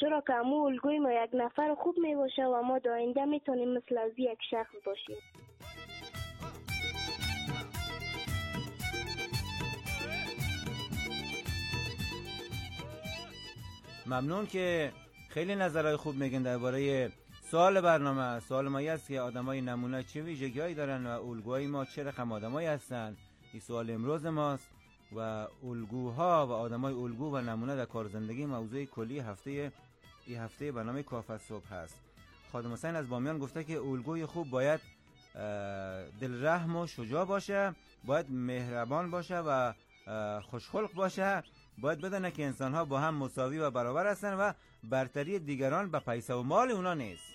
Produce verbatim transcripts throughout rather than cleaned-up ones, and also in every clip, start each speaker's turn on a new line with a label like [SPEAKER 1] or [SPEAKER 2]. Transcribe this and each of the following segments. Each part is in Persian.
[SPEAKER 1] چرا که امو الگوی ما یک نفر خوب می باشه و ما در آینده میتونیم مثل از یک شخص باشیم.
[SPEAKER 2] ممنون که خیلی نظرهای خوب میگن درباره سوال برنامه. سوال ما است که آدمای نمونه چه ویژگی‌هایی دارن و الگوهای ما چه رقم آدمایی هستن. این سوال امروز ماست و الگوها و آدمای الگو و نمونه در کار زندگی موضوع کلی هفته این هفته برنامه کافه صبح هست. خادم حسین از بامیان گفته که الگوی خوب باید دلرحم و شجاع باشه، باید مهربان باشه و خوشخلق باشه، باید بدونه که انسان‌ها با هم مساوی و برابر هستن و برتری دیگران به پیسه و مال اونا نیست.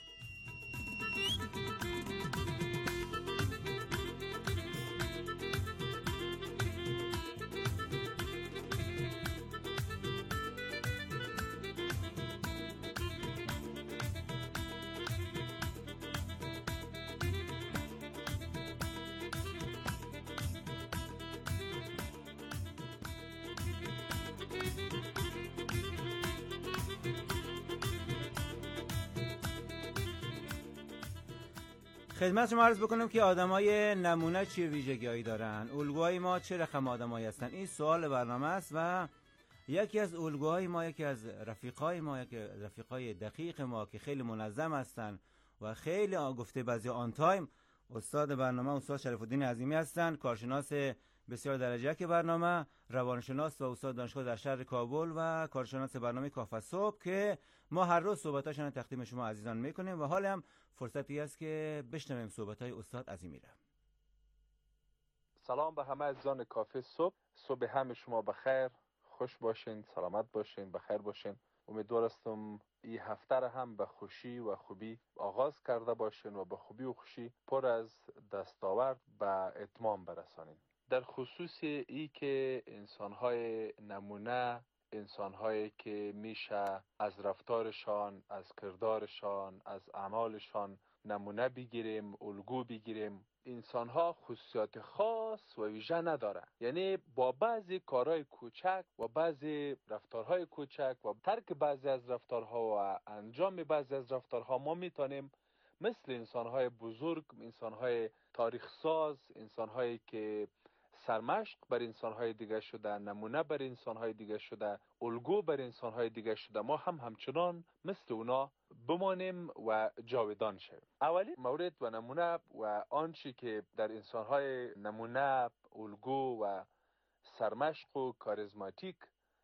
[SPEAKER 2] خدمت شما عرض بکنم که آدمای نمونه چه ویژگی‌هایی دارن، الگوهای ما چه رقم آدمایی هستن. این سوال برنامه است و یکی از الگوهای ما، یکی از رفیقای ما، یکی از رفیقای دقیق ما که خیلی منظم هستن و خیلی گفته بعضی آن تایم، استاد برنامه استاد شریف الدین عظیمی هستن، کارشناس بسیار درجه که برنامه، روانشناس و استاد دانشگاه در شهر کابل و کارشناس برنامه کافه صبح که ما هر روز صحبتاشون تقدیم شما عزیزان میکنیم و حالا هم فرصتی است که بشنویم صحبتای استاد عظیمی را.
[SPEAKER 3] سلام به همه عزیزان کافه صبح. صبح همه شما بخیر، خوش باشین، سلامت باشین، بخیر باشین. امیدوار هستم این هفته را هم به خوشی و خوبی آغاز کرده باشین و به خوبی و خوشی پر از دستاورد به اتمام برسانین. در خصوص ای که انسان‌های نمونه، انسان‌هایی که میشه از رفتارشان، از کردارشان، از اعمالشان نمونه بگیریم، الگو بگیریم، انسان‌ها خصوصیات خاص و ویژه نداره. یعنی با بعضی کارهای کوچک و بعضی رفتارهای کوچک و ترک بعضی از رفتارها و انجام بعضی از رفتارها ما میتونیم مثل انسان‌های بزرگ، انسان‌های تاریخ ساز، انسان‌هایی که سرمشق بر انسان‌های دیگه شده، نمونه بر انسان‌های دیگه شده، الگو بر انسان‌های دیگه شده، ما هم همچنان مثل اونا بمانیم و جاودان شویم. اولی مورد و نمونه و آنچه که در انسان‌های نمونه، الگو و سرمشق و کاریزماتیک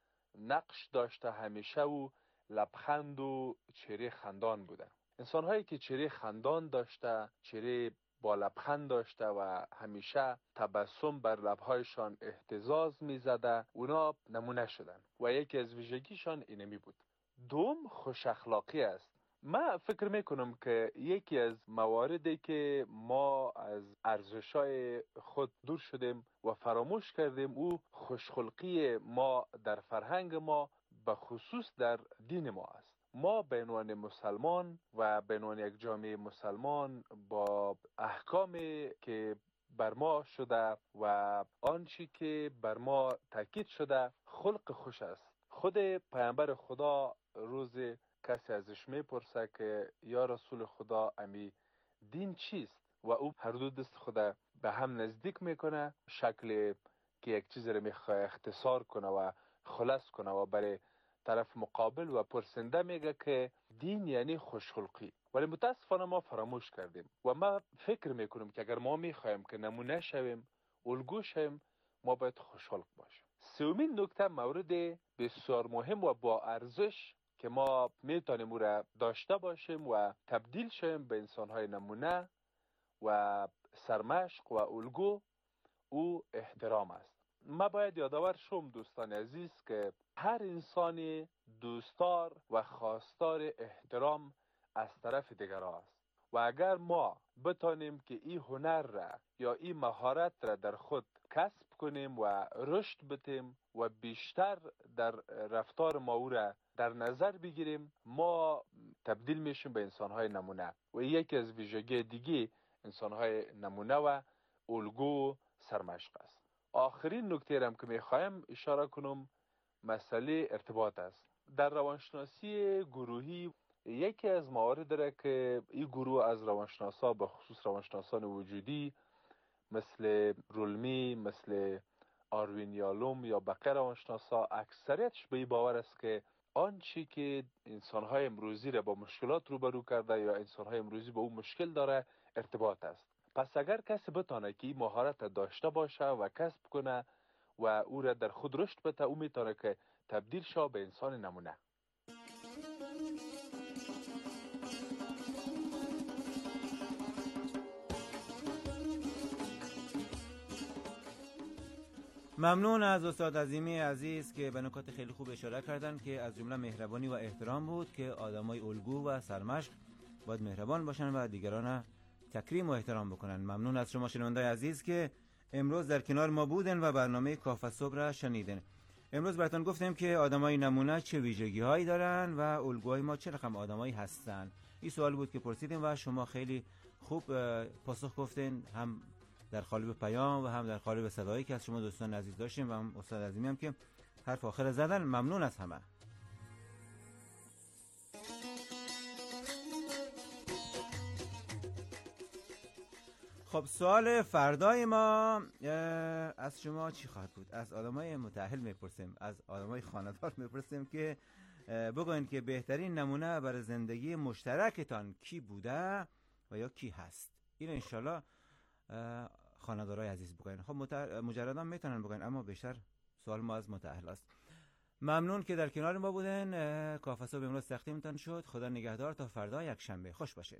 [SPEAKER 3] نقش داشته همیشه و لبخند و چهره خندان بوده. انسان‌هایی که چهره خندان داشته، چهره با لبخند داشته و همیشه تبسم بر لب‌هایشان اهتزاز می‌زده، اونا نمونه شدن و یکی از ویژگیشان اینمی بود. دوم خوش اخلاقی است. من فکر میکنم که یکی از مواردی که ما از ارزش‌های خود دور شدیم و فراموش کردیم او خوشخلقی ما در فرهنگ ما، به خصوص در دین ما است. ما به عنوان مسلمان و به عنوان یک جامعه مسلمان با احکامی که بر ما شده و آنچه که بر ما تاکید شده، خلق خوش است. خود پیامبر خدا روز کسی ازش میپرسه که یا رسول خدا امی دین چیست و او هر دو دست خدا به هم نزدیک میکنه، شکل که یک چیز رو میخواه اختصار کنه و خلاص کنه و برای طرف مقابل و پرسنده میگه که دین یعنی خوشخلقی. ولی متاسفانه ما فراموش کردیم و ما فکر میکنیم که اگر ما میخوایم که نمونه شویم، الگو شویم، ما باید خوشخلق باشیم. سومین نکته مورد بسیار مهم و با ارزش که ما میتونیم او را داشته باشیم و تبدیل شویم به انسانهای نمونه و سرمشق و الگو، او احترام است. ما باید یادآور شوم دوستان عزیز که هر انسانی دوستدار و خواستار احترام از طرف دیگران است و اگر ما بتانیم که این هنر را یا این مهارت را در خود کسب کنیم و رشد بدیم و بیشتر در رفتار ما او را در نظر بگیریم، ما تبدیل میشیم به انسانهای نمونه و یکی از ویژگی دیگه انسانهای نمونه و الگو سرمشق است. آخرین نکته را که میخوایم اشاره کنم مسئله ارتباط است. در روانشناسی گروهی یکی از موارد داره که این گروه از روانشناسا به خصوص روانشناسان وجودی مثل رولمی، مثل آروین یالوم یا بقیه روانشناسا اکثریتش به این باور است که آنچه که انسان‌های امروزی را با مشکلات روبرو کرده یا انسان‌های امروزی با اون مشکل داره ارتباط است. پس اگر کسی بتونه که این مهارت داشته باشه و کسب کنه و او را در خود رشد بده، او میتونه که تبدیل شه به انسان نمونه.
[SPEAKER 2] ممنون از استاد عظیمی عزیز که به نکات خیلی خوب اشاره کردن که از جمله مهربانی و احترام بود که آدمای الگو و سرمشق باید مهربان باشن و دیگران تکریم و احترام بکنن. ممنون از شما شنوندای عزیز که امروز در کنار ما بودن و برنامه کافه صبح را شنیدن. امروز براتون گفتیم که آدمای نمونه چه ویژگی‌هایی دارن و الگوهای ما چه رقم آدمایی هستن. این سوال بود که پرسیدیم و شما خیلی خوب پاسخ گفتین، هم در قالب پیام و هم در قالب صدایی که از شما دوستان عزیز داشتیم و هم استاد عظیمی هم که حرف آخر زدن. ممنون از همه. خب سوال فردای ما از شما چی خواهد بود؟ از آدمای متأهل میپرسیم، از آدمای خانه‌دار میپرسیم که بگوین که بهترین نمونه برای زندگی مشترکتان کی بوده و یا کی هست. این انشالله خانه‌دارای عزیز بگوین. خب مجردان میتونن بگوین اما بیشتر سوال ما از متأهل است. ممنون که در کنار ما بودن. کافه صبح امروز تقدیمتان شد. خدا نگهدار تا فردا یک شنبه. خوش باشین.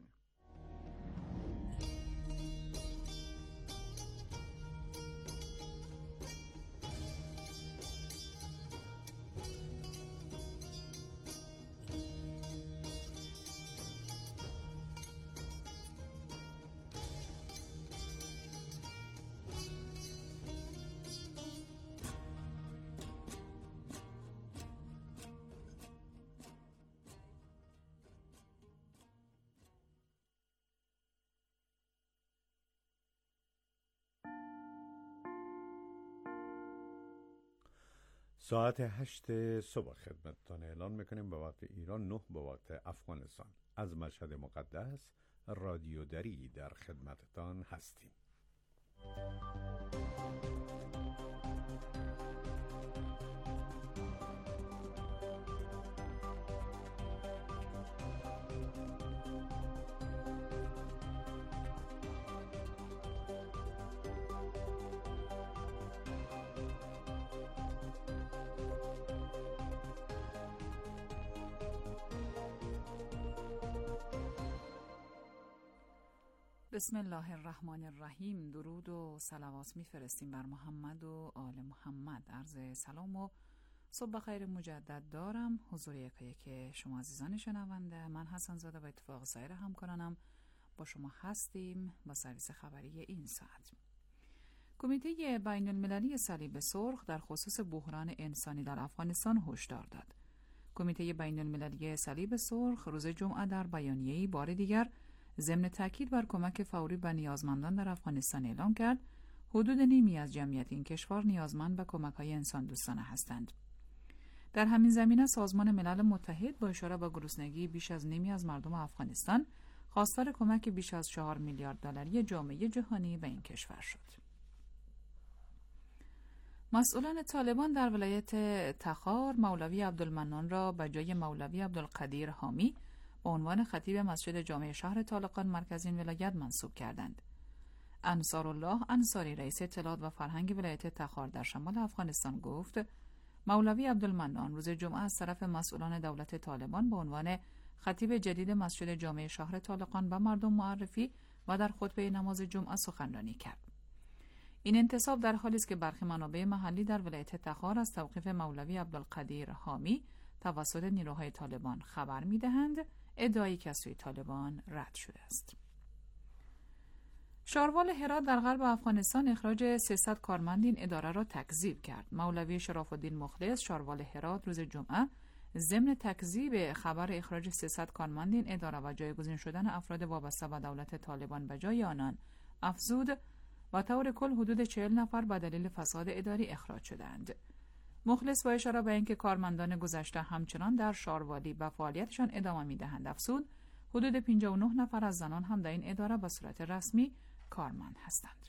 [SPEAKER 4] ساعت هشت صبح خدمتتان اعلان میکنیم به وقت ایران، نه به وقت افغانستان. از مشهد مقدس رادیو دری در خدمتتان هستیم.
[SPEAKER 5] بسم الله الرحمن الرحیم. درود و صلوات میفرستیم بر محمد و آل محمد. عرض سلام و صبح خیر مجدد دارم حضور یکی که شما عزیزان شنونده. من حسن زاده و اتفاق سایر همکارانم با شما هستیم با سرویس خبری این ساعت. کمیته بین المللی صلیب سرخ در خصوص بحران انسانی در افغانستان هشدار داد. کمیته بین المللی صلیب سرخ روز جمعه در بیانیه‌ای بار دیگر ضمن تاکید بر کمک فوری به نیازمندان در افغانستان اعلام کرد حدود نیمی از جمعیت این کشور نیازمند به کمک‌های انسان دوستانه هستند. در همین زمینه سازمان ملل متحد با اشاره به گرسنگی بیش از نیمی از مردم افغانستان خواستار کمک بیش از چهار میلیارد دلاری جامعه جهانی به این کشور شد. مسئولان طالبان در ولایت تخار مولوی عبدالمنان را به جای مولوی عبدالقدیر حامی به عنوان خطیب مسجد جامع شهر طالقان مرکز این ولایت منصوب کردند. انصارالله انصاری رئیس اطلاعات و فرهنگ ولایت تخار در شمال افغانستان گفت مولوی عبدالمنان روز جمعه از طرف مسئولان دولت طالبان به عنوان خطیب جدید مسجد جامع شهر طالقان به مردم معرفی و در خطبه نماز جمعه سخنرانی کرد. این انتصاب در حالی است که برخی منابع محلی در ولایت تخار از توقیف مولوی عبدالقدیر حامی توسط نیروهای طالبان خبر می‌دهند، ادعایی که از سوی طالبان رد شده است. شاروال هرات در غرب افغانستان اخراج سیصد کارمند این اداره را تکذیب کرد. مولوی شراف الدین مخلص شاروال هرات روز جمعه ضمن تکذیب خبر اخراج سیصد کارمند این اداره و جایگزین شدن افراد وابسته به دولت طالبان به جای آنان افزود و طور کل حدود چهل نفر به دلیل فساد اداری اخراج شدند. مخلص با اشاره به اینکه کارمندان گذشته همچنان در شاروالی به فعالیتشان ادامه می‌دهند افزود حدود پنجاه و نه نفر از زنان هم در این اداره به صورت رسمی کارمند هستند.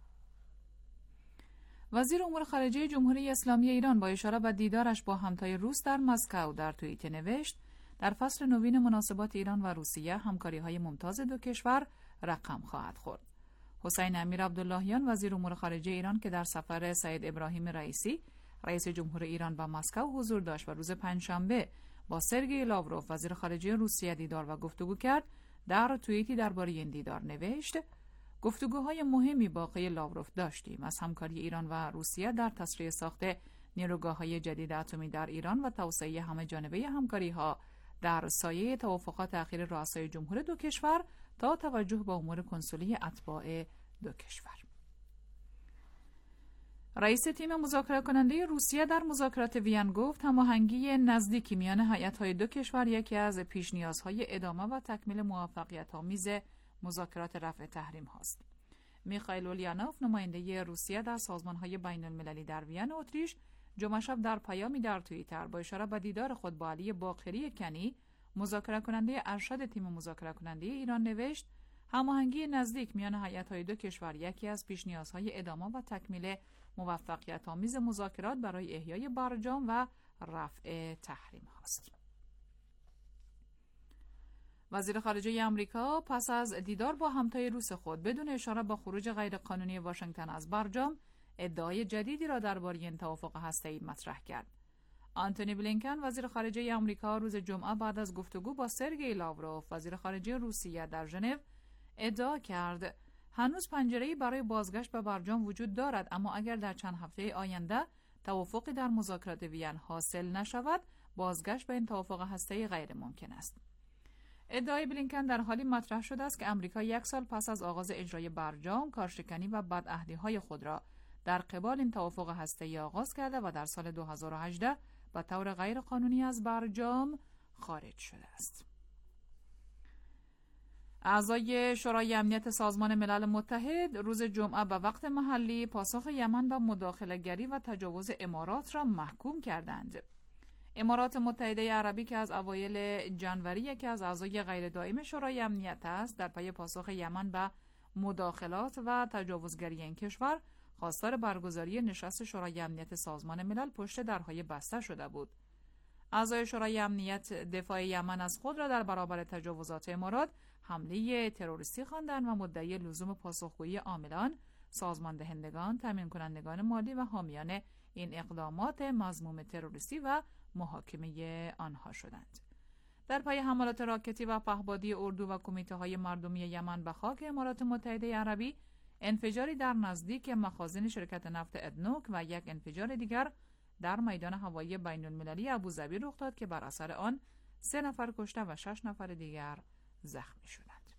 [SPEAKER 5] وزیر امور خارجه جمهوری اسلامی ایران با اشاره به دیدارش با همتای روس در مسکو در توییت نوشت در فصل نوین مناسبات ایران و روسیه همکاری‌های ممتاز دو کشور رقم خواهد خورد. حسین امیر عبداللهیان وزیر امور خارجه ایران که در سفر سید ابراهیم رئیسی رئیس جمهور ایران به مسکو حضور داشت و روز پنجشنبه با سرگئی لاوروف وزیر خارجه روسیه دیدار و گفتگو کرد، در توییتی درباره این دیدار نوشت گفتگوهای مهمی با آقای لاوروف داشتیم از همکاری ایران و روسیه در تسریع ساخت نیروگاه‌های جدید اتمی در ایران و توسعه همه جانبه همکاری‌ها در سایه توافقات اخیر رؤسای جمهور دو کشور تا توجه به امور کنسولی اتباع دو کشور. رئیس تیم مذاکره کننده روسیه در مذاکرات وین گفت هماهنگی نزدیکی میان هیئت‌های دو کشور یکی از پیش نیازهای ادامه و تکمیل موفقیت‌آمیز مذاکرات رفع تحریم هاست. میخائیل اولیانوف نماینده روسیه در سازمان‌های بین‌المللی در وین اتریش جمعه شب در پیامی در توییتر با اشاره به دیدار خود با علی باقری کنی مذاکره کننده ارشد تیم مذاکره کننده ایران نوشت هماهنگی نزدیک میان هیئت‌های دو کشور یکی از پیش نیازهای ادامه و تکمیل موفقیت‌آمیز مذاکرات برای احیای برجام و رفع تحریم هاست. وزیر خارجه آمریکا پس از دیدار با همتای روس خود بدون اشاره به خروج غیرقانونی واشنگتن از برجام ادعای جدیدی را درباره این توافق هسته‌ای مطرح کرد. آنتونی بلینکن وزیر خارجه آمریکا روز جمعه بعد از گفتگو با سرگئی لاوروف وزیر خارجه روسیه در ژنو ادعا کرد هنوز پنجره‌ای برای بازگشت به برجام وجود دارد، اما اگر در چند هفته آینده توافقی در مذاکرات وین حاصل نشود بازگشت به این توافق هسته‌ای غیر ممکن است. ادعای بلینکن در حالی مطرح شده است که آمریکا یک سال پس از آغاز اجرای برجام کارشکنی و بدعهدی‌های خود را در قبال این توافق هسته‌ای آغاز کرده و در سال دو هزار و هجده به طور غیر قانونی از برجام خارج شده است. اعضای شورای امنیت سازمان ملل متحد روز جمعه به وقت محلی پاسخ یمن به مداخله‌گری و تجاوز امارات را محکوم کردند. امارات متحده عربی که از اوایل جنوری یکی از اعضای غیر دائم شورای امنیت است، در پی پاسخ یمن به مداخلات و تجاوزگری این کشور خواستار برگزاری نشست شورای امنیت سازمان ملل پشت درهای بسته شده بود. اعضای شورای امنیت دفاع یمن از خود را در برابر تجاوزات امارات حمله تروریستی خواندند و مدعی لزوم پاسخگویی عاملان، سازماندهندگان، تامین کنندگان مالی و حامیان این اقدامات مذموم تروریستی و محاکمه آنها شدند. در پی حملات راکتی و پهپادی اردو و کمیته‌های مردمی یمن به خاک امارات متحده عربی، انفجاری در نزدیک مخازن شرکت نفت ادنوک و یک انفجار دیگر در میدان هوایی بین‌المللی ابوظبی رخ داد که بر اثر آن سه نفر کشته و شش نفر دیگر زخمی شدند.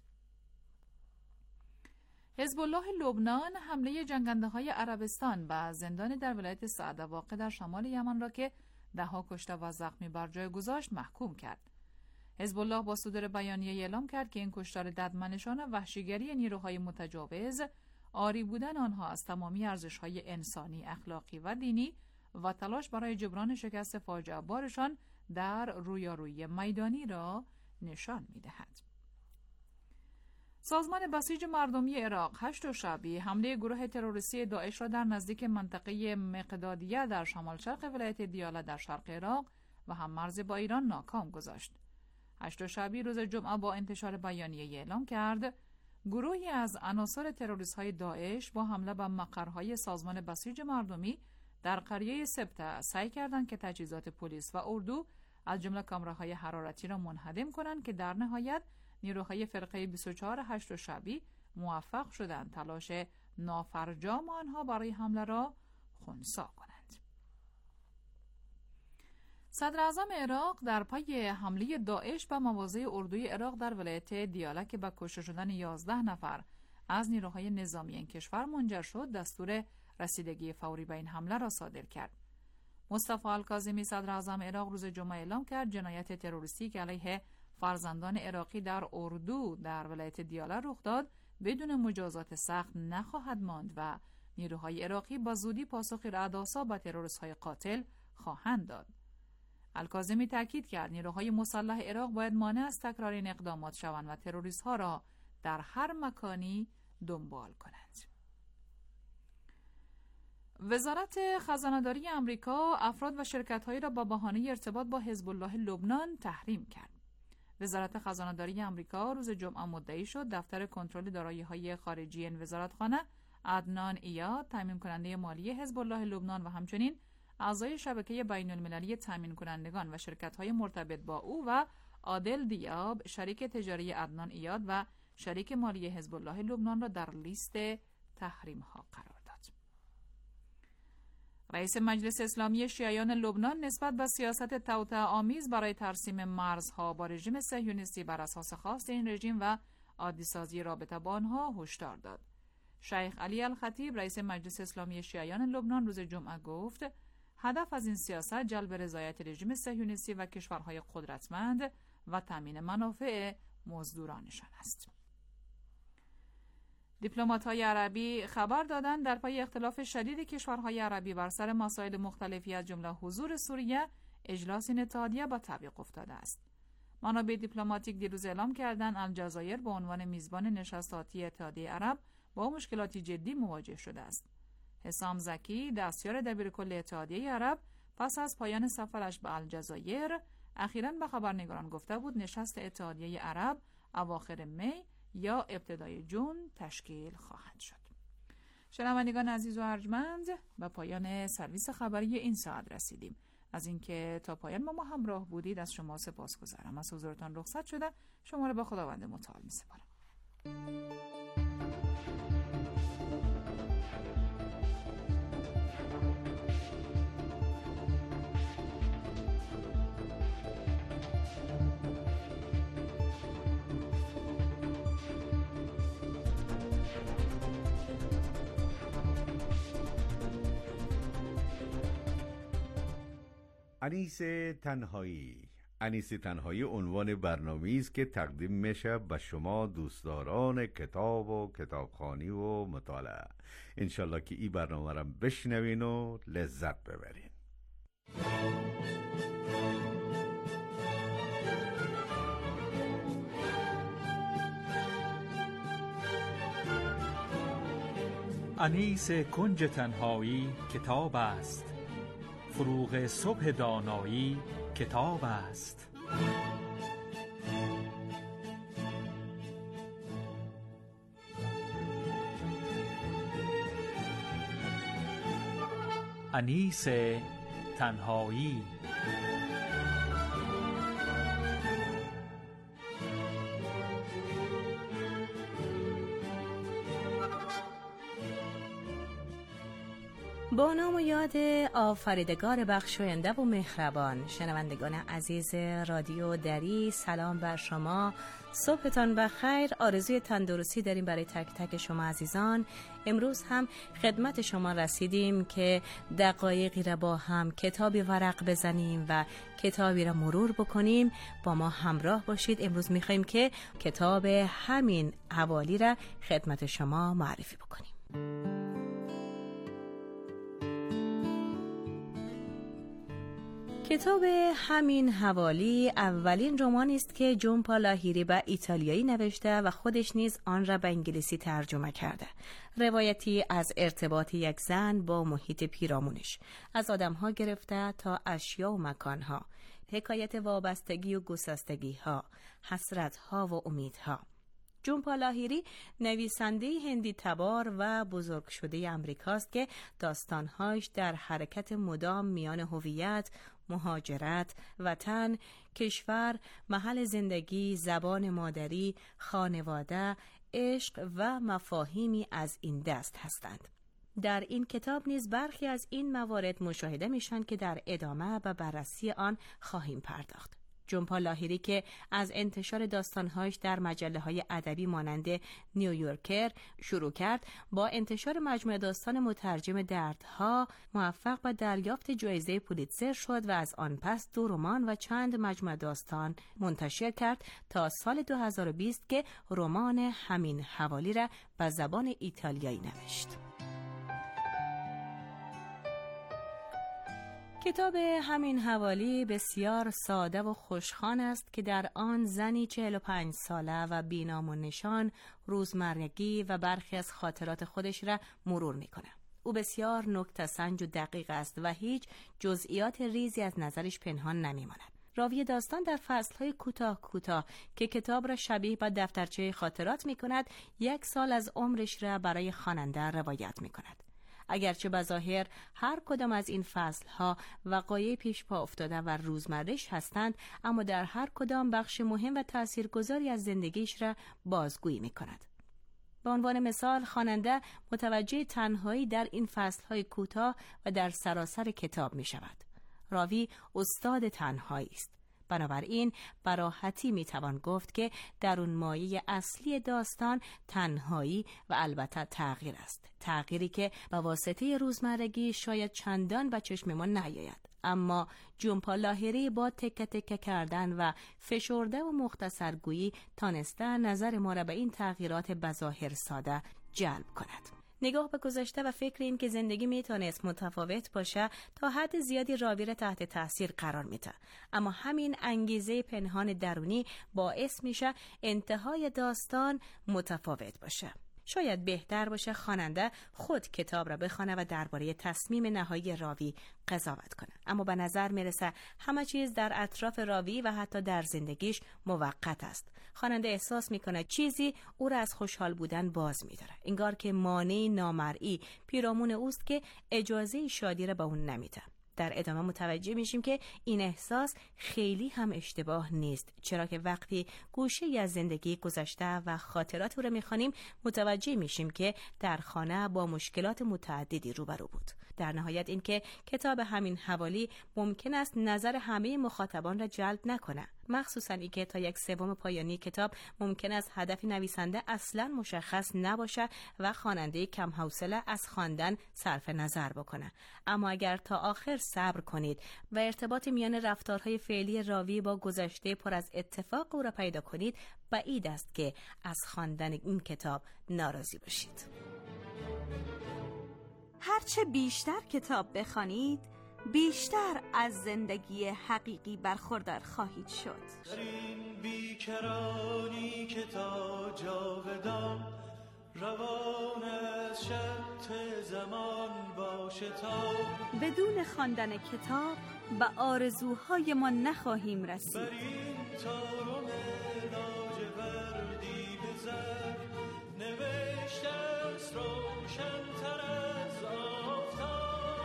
[SPEAKER 5] حزب الله لبنان حمله جنگنده‌های عربستان به زندان در ولایت سعده واقع در شمال یمن را که ده‌ها کشته و زخمی بر جای گذاشت محکوم کرد. حزب الله با صدور بیانیه اعلام کرد که این کشتار ددمنشان وحشیگری نیروهای متجاوز، عاری بودن آنها از تمامی ارزش‌های انسانی، اخلاقی و دینی و تلاش برای جبران شکست فاجعه بارشان در رویارویی میدانی را نشان می‌دهد. سازمان بسیج مردمی عراق هشت شعبی حمله گروه تروریستی داعش را در نزدیک منطقه مقدادیه در شمال شرق ولایت دیاله در شرق عراق و هم مرز با ایران ناکام گذاشت. هشت شعبی روز جمعه با انتشار بیانیه اعلام کرد گروهی از عناصر تروریست‌های داعش با حمله به مقرهای سازمان بسیج مردمی در قریه سبته سعی کردند که تجهیزات پلیس و اردو از جمله کامراهای حرارتی را منهدم کنند که در نهایت نیروهای فرقه بیست و چهار هشت شعبی موفق شدند تلاش نافرجام آنها برای حمله را خنثی کنند. صدر اعظم عراق در پی حمله داعش به مواضع اردوی عراق در ولایت دیاله که به کشته شدن یازده نفر از نیروهای نظامی این کشور منجر شد، دستور رسیدگی فوری به این حمله را صادر کرد. مصطفی الکاظمی صدر اعظم عراق روز جمعه اعلام کرد جنایت تروریستی که علیه فرزندان عراقی در اردو در ولایت دیاله رخ داد بدون مجازات سخت نخواهد ماند و نیروهای عراقی با زودی پاسخی رعدآسا به تروریست‌های قاتل خواهند داد. الکاظمی تاکید کرد نیروهای مسلح عراق باید مانع از تکرار این اقدامات شوند و تروریست‌ها را در هر مکانی دنبال کنند. وزارت خزانه‌داری آمریکا افراد و شرکت‌هایی را با بهانه ارتباط با حزب الله لبنان تحریم کرد. وزارت خزانه‌داری آمریکا روز جمعه مدعی شد دفتر کنترل دارایی‌های خارجی این وزارتخانه عدنان ایاد، تامین کننده مالی حزب الله لبنان و همچنین اعضای شبکه بین‌المللی تامین کنندگان و شرکت‌های مرتبط با او و عادل دیاب، شریک تجاری عدنان ایاد و شریک مالی حزب الله لبنان را در لیست تحریم‌ها قرار داد. رئیس مجلس اسلامی شیعیان لبنان نسبت به سیاست توطئه‌آمیز برای ترسیم مرزها با رژیم صهیونیستی بر اساس خواست این رژیم و عادی‌سازی رابطه با آنها هشدار داد. شیخ علی الخطیب رئیس مجلس اسلامی شیعیان لبنان روز جمعه گفت هدف از این سیاست جلب رضایت رژیم صهیونیستی و کشورهای قدرتمند و تامین منافع مزدورانشان است. دیپلمات‌های عربی خبر دادند در پای اختلاف شدید کشورهای عربی بر سر مسائل مختلفی از جمله حضور سوریه، اجلاس این اتحادیه با تعویق افتاده است. منابع دیپلماتیک دیروز اعلام کردند الجزایر به عنوان میزبان نشست آتی اتحادیه عرب با مشکلاتی جدی مواجه شده است. حسام زکی دستیار دبیرکل اتحادیه عرب پس از پایان سفرش به الجزایر اخیراً به خبرنگاران گفته بود نشست اتحادیه عرب اواخر می یا ابتدای جون تشکیل خواهد شد. شنوندگان عزیز و ارجمند، به پایان سرویس خبری این ساعت رسیدیم. از اینکه تا پایان با ما همراه بودید از شما سپاسگزارم. از حضورتان رخصت شده شما را به خداوند متعال می‌سپارم.
[SPEAKER 4] انیس تنهایی انیس تنهایی عنوان برنامه‌ای است که تقدیم میشه به شما دوستداران کتاب و کتابخوانی و مطالعه. انشالله که این برنامه را بشنوین و لذت ببرین.
[SPEAKER 6] انیس کنج تنهایی کتاب است، فروغ صبح دانایی کتاب است. انیس تنهایی.
[SPEAKER 7] با نام و یاد آفریدگار بخشاینده و مهربان، شنوندگان عزیز رادیو دری، سلام بر شما، صبحتان بخیر. آرزوی تندرستی داریم برای تک تک شما عزیزان. امروز هم خدمت شما رسیدیم که دقایقی را با هم کتابی ورق بزنیم و کتابی را مرور بکنیم. با ما همراه باشید. امروز میخوایم که کتاب همین حوالی را خدمت شما معرفی بکنیم. کتاب همین حوالی اولین رمانی است که جون پا لاهیری به ایتالیایی نوشته و خودش نیز آن را به انگلیسی ترجمه کرده. روایتی از ارتباط یک زن با محیط پیرامونش، از آدم‌ها گرفته تا اشیا و مکان‌ها، حکایت وابستگی و گسستگی‌ها، حسرت‌ها و امیدها. جون پا لاهیری نویسنده هندی تبار و بزرگ شده امریکاست که داستانهاش در حرکت مدام میان هویت، مهاجرت، وطن، کشور، محل زندگی، زبان مادری، خانواده، عشق و مفاهیمی از این دست هستند. در این کتاب نیز برخی از این موارد مشاهده میشن که در ادامه به بررسی آن خواهیم پرداخت. جون پا لاهیری که از انتشار داستانهاش در مجله‌های ادبی مانند نیویورکر شروع کرد، با انتشار مجموعه داستان مترجم دردها موفق به دریافت جایزه پولیتزر شد و از آن پس دو رمان و چند مجموعه داستان منتشر کرد تا سال دو هزار و بیست که رمان همین حوالی را به زبان ایتالیایی نوشت. کتاب همین حوالی بسیار ساده و خوشخوان است که در آن زنی چهل و پنج ساله و بینام و نشان روزمرگی و برخی از خاطرات خودش را مرور میکنه. او بسیار نکته سنج و دقیق است و هیچ جزئیات ریزی از نظرش پنهان نمیماند. راوی داستان در فصلهای کوتاه کوتاه که کتاب را شبیه به دفترچه خاطرات میکند، یک سال از عمرش را برای خواننده روایت میکند. اگرچه بظاهر هر کدام از این فصلها وقایع پیش پا افتاده و روزمره‌اش هستند، اما در هر کدام بخش مهم و تاثیرگذاری از زندگیش را بازگویی می‌کند. به عنوان مثال، خواننده متوجه تنهایی در این فصل‌های کوتاه و در سراسر کتاب می‌شود. راوی استاد تنهایی است. بنابراین به راحتی میتوان گفت که درون مایه اصلی داستان تنهایی و البته تغییر است. تغییری که به واسطه روزمرگی شاید چندان به چشم ما نیاید، اما جنپا لاهری با تکه تکه کردن و فشرده و مختصرگویی تانسته نظر ما را به این تغییرات بظاهر ساده جلب کند. نگاه به گذشته و فکر این که زندگی میتونست متفاوت باشه تا حد زیادی راوی را تحت تاثیر قرار میده، اما همین انگیزه پنهان درونی باعث میشه انتهای داستان متفاوت باشه. شاید بهتر باشه خواننده خود کتاب را بخونه و درباره تصمیم نهایی راوی قضاوت کنه، اما به نظر میرسه همه چیز در اطراف راوی و حتی در زندگیش موقت است. خواننده احساس میکنه چیزی او را از خوشحال بودن باز میداره، انگار که مانع نامرئی پیرامون اوست که اجازه شادی را به اون نمیده. در ادامه متوجه میشیم که این احساس خیلی هم اشتباه نیست، چرا که وقتی گوشه‌ای از زندگی گذشته و خاطرات او را میخوانیم متوجه میشیم که در خانه با مشکلات متعددی روبرو بود. در نهایت این که کتاب همین حوالی ممکن است نظر همه مخاطبان را جلب نکنه، مخصوصا این که تا یک سوم پایانی کتاب ممکن است هدف نویسنده اصلا مشخص نباشه و خواننده کم حوصله از خواندن صرف نظر بکنه. اما اگر تا آخر صبر کنید و ارتباط میان رفتارهای فعلی راوی با گذشته پر از اتفاق او را پیدا کنید، بعید است که از خواندن این کتاب ناراضی باشید.
[SPEAKER 8] هرچه بیشتر کتاب بخوانید، بیشتر از زندگی حقیقی برخوردار خواهید شد.
[SPEAKER 9] در این بیکرانی که تا جاودان روان از شط زمان باشه تا
[SPEAKER 8] بدون خواندن کتاب به آرزوهای ما نخواهیم رسید.
[SPEAKER 9] بر این تارم لاجوردی بزر نوشته است روشن‌تر از آفتاب،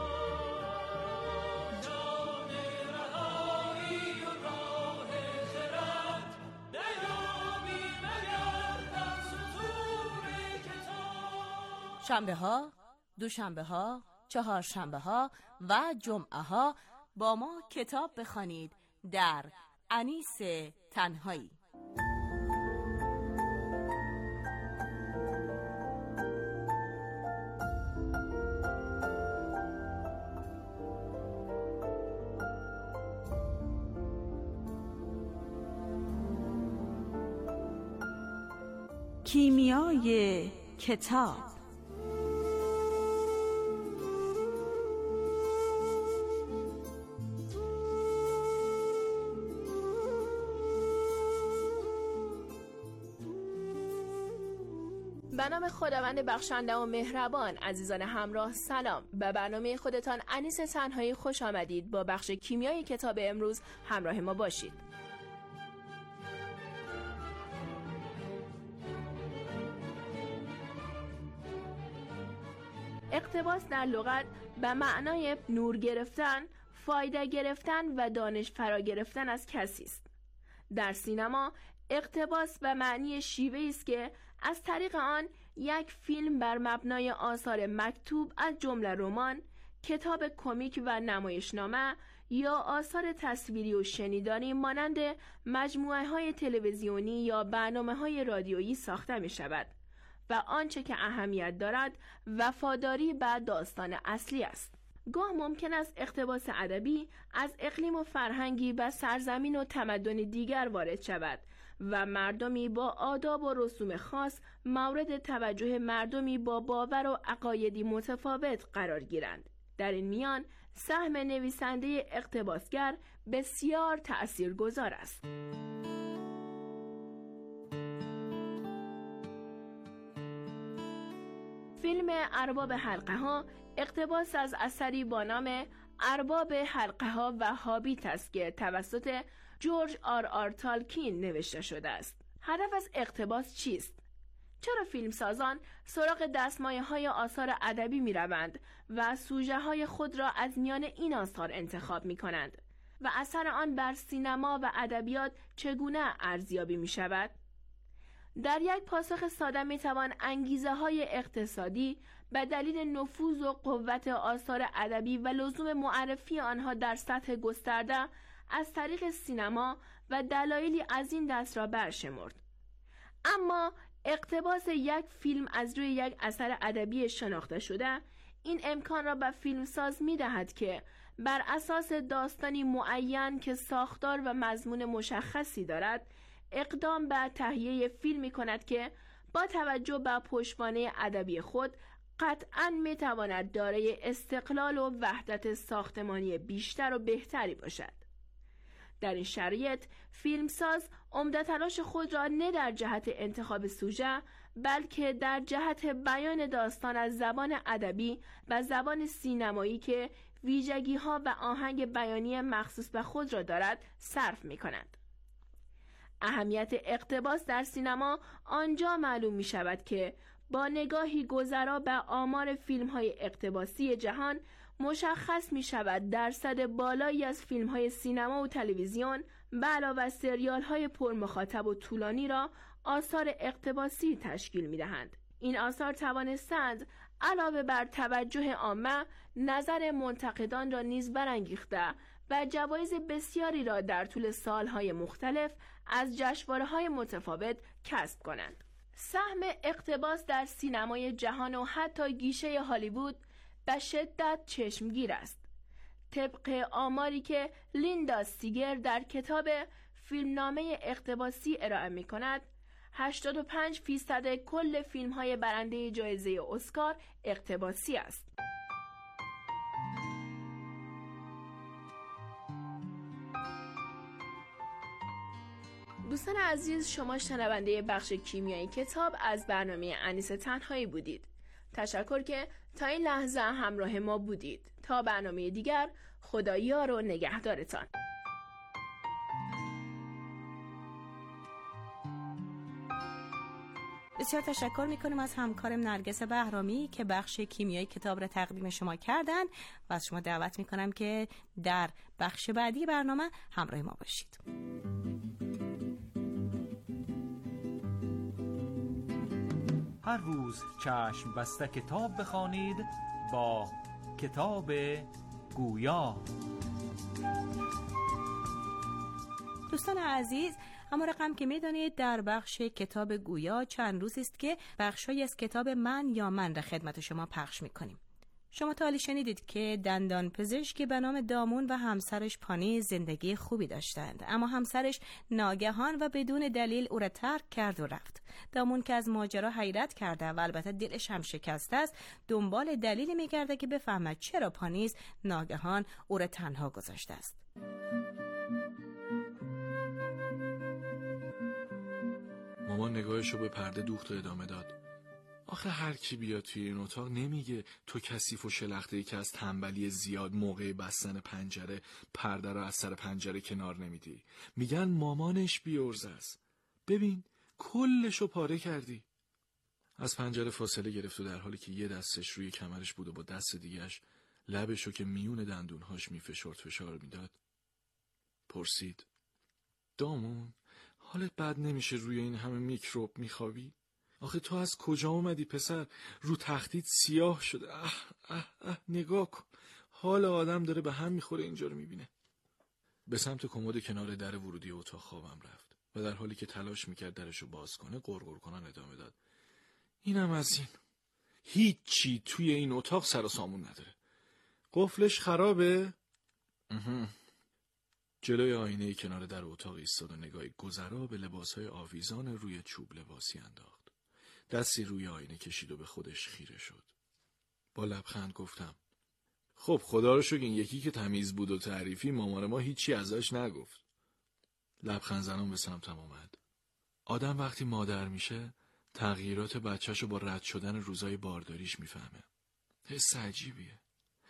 [SPEAKER 9] نام رهایی و راه خرد نیابی مگر در سطور کتاب.
[SPEAKER 7] شنبه ها، دوشنبه ها، چهار شنبه ها و جمعه ها با ما کتاب بخوانید در انیس تنهایی.
[SPEAKER 8] کیمیای کتاب.
[SPEAKER 10] به نام خداوند بخشنده و مهربان. عزیزان همراه سلام. به برنامه خودتان انیس تنهایی خوش آمدید. با بخش کیمیای کتاب امروز همراه ما باشید. اقتباس در لغت به معنای نور گرفتن، فایده گرفتن و دانش فرا گرفتن از کسی است. در سینما اقتباس به معنی شیوه‌ای است که از طریق آن یک فیلم بر مبنای آثار مکتوب از جمله رمان، کتاب کمیک و نمایشنامه یا آثار تصویری و شنیداری مانند مجموعه‌های تلویزیونی یا برنامه‌های رادیویی ساخته می شود و آنچه که اهمیت دارد وفاداری به داستان اصلی است. گاه ممکن است اقتباس ادبی از اقلیم و فرهنگی به سرزمین و تمدن دیگر وارد شود و مردمی با آداب و رسوم خاص مورد توجه مردمی با باور و عقایدی متفاوت قرار گیرند. در این میان سهم نویسنده اقتباسگر بسیار تأثیرگذار است. فیلم ارباب حلقه ها اقتباس از اثری با نام ارباب حلقه ها و هابیت است که توسط جورج آر آر تالکین نوشته شده است. هدف از اقتباس چیست؟ چرا فیلمسازان سراغ دستمایه‌های آثار ادبی می‌روند و سوژه‌های خود را از میان این آثار انتخاب می‌کنند و اثر آن بر سینما و ادبیات چگونه ارزیابی می‌شود؟ در یک پاسخ ساده می‌توان انگیزه‌های اقتصادی به دلیل نفوذ و قوت آثار ادبی و لزوم معرفی آنها در سطح گسترده از طریق سینما و دلایلی از این دست را برشمرد. اما اقتباس یک فیلم از روی یک اثر ادبی شناخته شده این امکان را به فیلمساز می‌دهد که بر اساس داستانی معین که ساختار و مضمون مشخصی دارد اقدام به تهیه فیلمی کند که با توجه به پشتوانه ادبی خود قطعاً می‌تواند دارای استقلال و وحدت ساختمانی بیشتر و بهتری باشد. در این شرایط فیلمساز عمده تلاش خود را نه در جهت انتخاب سوژه بلکه در جهت بیان داستان از زبان ادبی و زبان سینمایی که ویژگی‌ها و آهنگ بیانی مخصوص به خود را دارد صرف می‌کند. اهمیت اقتباس در سینما آنجا معلوم می‌شود که با نگاهی گذرا به آمار فیلم‌های اقتباسی جهان مشخص می شود درصد بالایی از فیلم‌های سینما و تلویزیون به علاوه از سریال‌های پرمخاطب و طولانی را آثار اقتباسی تشکیل می دهند. این آثار توانستند علاوه بر توجه عامه نظر منتقدان را نیز برانگیخته و جوایز بسیاری را در طول سالهای مختلف از جشنواره‌های متفاوت کسب کنند. سهم اقتباس در سینمای جهان و حتی گیشه هالیوود به شدت چشمگیر است. طبق آماری که لیندا سیگر در کتاب فیلمنامه اقتباسی ارائه می کند، هشتاد و پنج فیصد کل فیلم های برنده جایزه اسکار اقتباسی است. دوستان عزیز، شما شنونده بخش کیمیایی کتاب از برنامه انیس تنهایی بودید. تشکر که تا این لحظه همراه ما بودید. تا برنامه دیگر، خدا یار و نگهدارتان.
[SPEAKER 7] بسیار تشکر میکنیم از همکارم نرگس بهرامی که بخش کیمیایی کتاب را تقدیم شما کردن و از شما دعوت میکنم که در بخش بعدی برنامه همراه ما باشید.
[SPEAKER 6] هر روز چشم بسته کتاب بخوانید با کتاب گویا.
[SPEAKER 7] دوستان عزیز، اما رقم که میدانید در بخش کتاب گویا چند روز است که بخشی از کتاب من یا من را خدمت شما پخش میکنیم. شما تا حالی شنیدید که دندان پزشکی به نام دامون و همسرش پانی زندگی خوبی داشتند، اما همسرش ناگهان و بدون دلیل او را ترک کرد و رفت. دامون که از ماجرا حیرت کرده و البته دلش هم شکسته است، دنبال دلیلی میگرده که بفهمد چرا پانیز ناگهان او را تنها گذاشته است.
[SPEAKER 11] مامان نگاهشو به پرده دوخت و ادامه داد. آخه هر کی بیاد توی این اتاق نمیگه تو کثیف و شلخته‌ای که از تنبلی زیاد موقع بستن پنجره پرده رو از سر پنجره کنار نمیدی. میگن مامانش بی‌عرضه است. ببین کلشو پاره کردی. از پنجره فاصله گرفت و در حالی که یه دستش روی کمرش بود و با دست دیگه‌اش لبشو که میون دندونهاش میفشرد فشار میداد پرسید: دامون، حالت بد نمیشه روی این همه میکروب میخوابی؟ آخه تو از کجا اومدی پسر؟ رو تختیت سیاه شده. اه اه اه نگاه کن، حال آدم داره به هم میخوره اینجا رو میبینه. به سمت کمد کنار در ورودی اتاق خوابم رفت و در حالی که تلاش میکرد درشو باز کنه قرقر کنن ادامه داد: اینم از این، هیچی توی این اتاق سر و سامون نداره. قفلش خرابه؟ اها. جلوی آینه کنار در اتاق ایستاد و نگاهی گذرا به لباسهای آویزان روی چوب لباسی انداخت. دستی روی آینه کشید و به خودش خیره شد. با لبخند گفتم: خب خدا رو شکر این یکی که تمیز بود و تعریفی مامان ما هیچی ازش نگفت. لبخند زنان به سمتم آمد. آدم وقتی مادر میشه تغییرات بچه‌شو با رد شدن روزای بارداریش میفهمه. حس عجیبیه.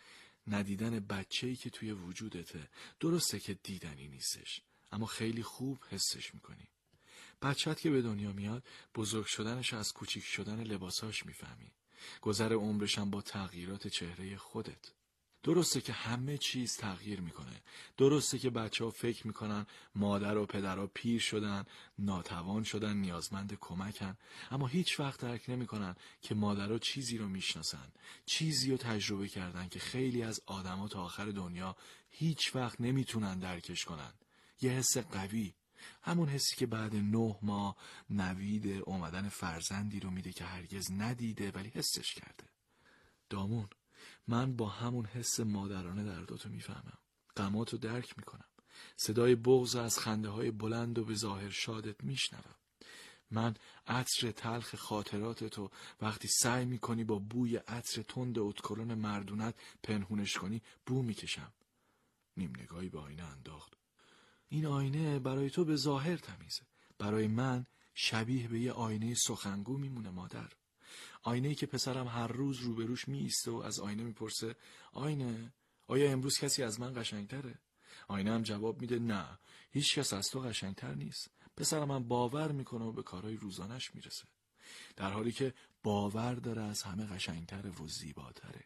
[SPEAKER 11] ندیدن بچه‌ای که توی وجودته. درسته که دیدنی نیستش، اما خیلی خوب حسش میکنی. بچه‌ت که به دنیا میاد بزرگ شدنش از کوچیک شدن لباساش میفهمی. گذر عمرش هم با تغییرات چهره خودت. درسته که همه چیز تغییر میکنه. درسته که بچه‌ها فکر میکنن مادر و پدرها پیر شدن، ناتوان شدن، نیازمند کمکن، اما هیچ وقت درک نمیکنن که مادرها چیزی رو میشناسن، چیزی رو تجربه کردن که خیلی از آدم‌ها تا آخر دنیا هیچ وقت نمیتونن درکش کنن. یه حس قوی، همون حسی که بعد نه ماه نوید اومدن فرزندی رو میده که هرگز ندیده ولی حسش کرده. دامون، من با همون حس مادرانه درداتو میفهمم، غماتو درک میکنم، صدای بغض از خنده های بلند و به ظاهر شادت میشنوم. من عطر تلخ خاطراتتو وقتی سعی میکنی با بوی عطر تند اتکلون مردونت پنهونش کنی بو میکشم. نیم نگاهی به آینه انداخت. این آینه برای تو به ظاهر تمیزه، برای من شبیه به یه آینه سخنگو میمونه مادر. آینه‌ای که پسرم هر روز روبروش می ایسته و از آینه میپرسه آینه، آیا امروز کسی از من قشنگتره؟ آینه هم جواب میده نه، هیچ کس از تو قشنگتر نیست. پسرم هم باور میکنه و به کارهای روزانش میرسه، در حالی که باور داره از همه قشنگتره و زیباتره.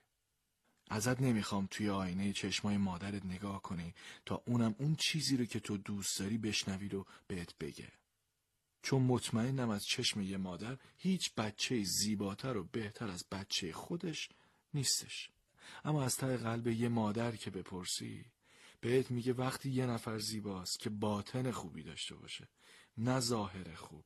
[SPEAKER 11] ازت نمیخوام توی آینه چشمای مادرت نگاه کنی تا اونم اون چیزی رو که تو دوست داری بشنوی رو بهت بگه، چون مطمئنم از چشم یه مادر هیچ بچه زیباتر و بهتر از بچه خودش نیستش. اما از ته قلب یه مادر که بپرسی بهت میگه وقتی یه نفر زیباست که باطن خوبی داشته باشه، نه ظاهر خوب.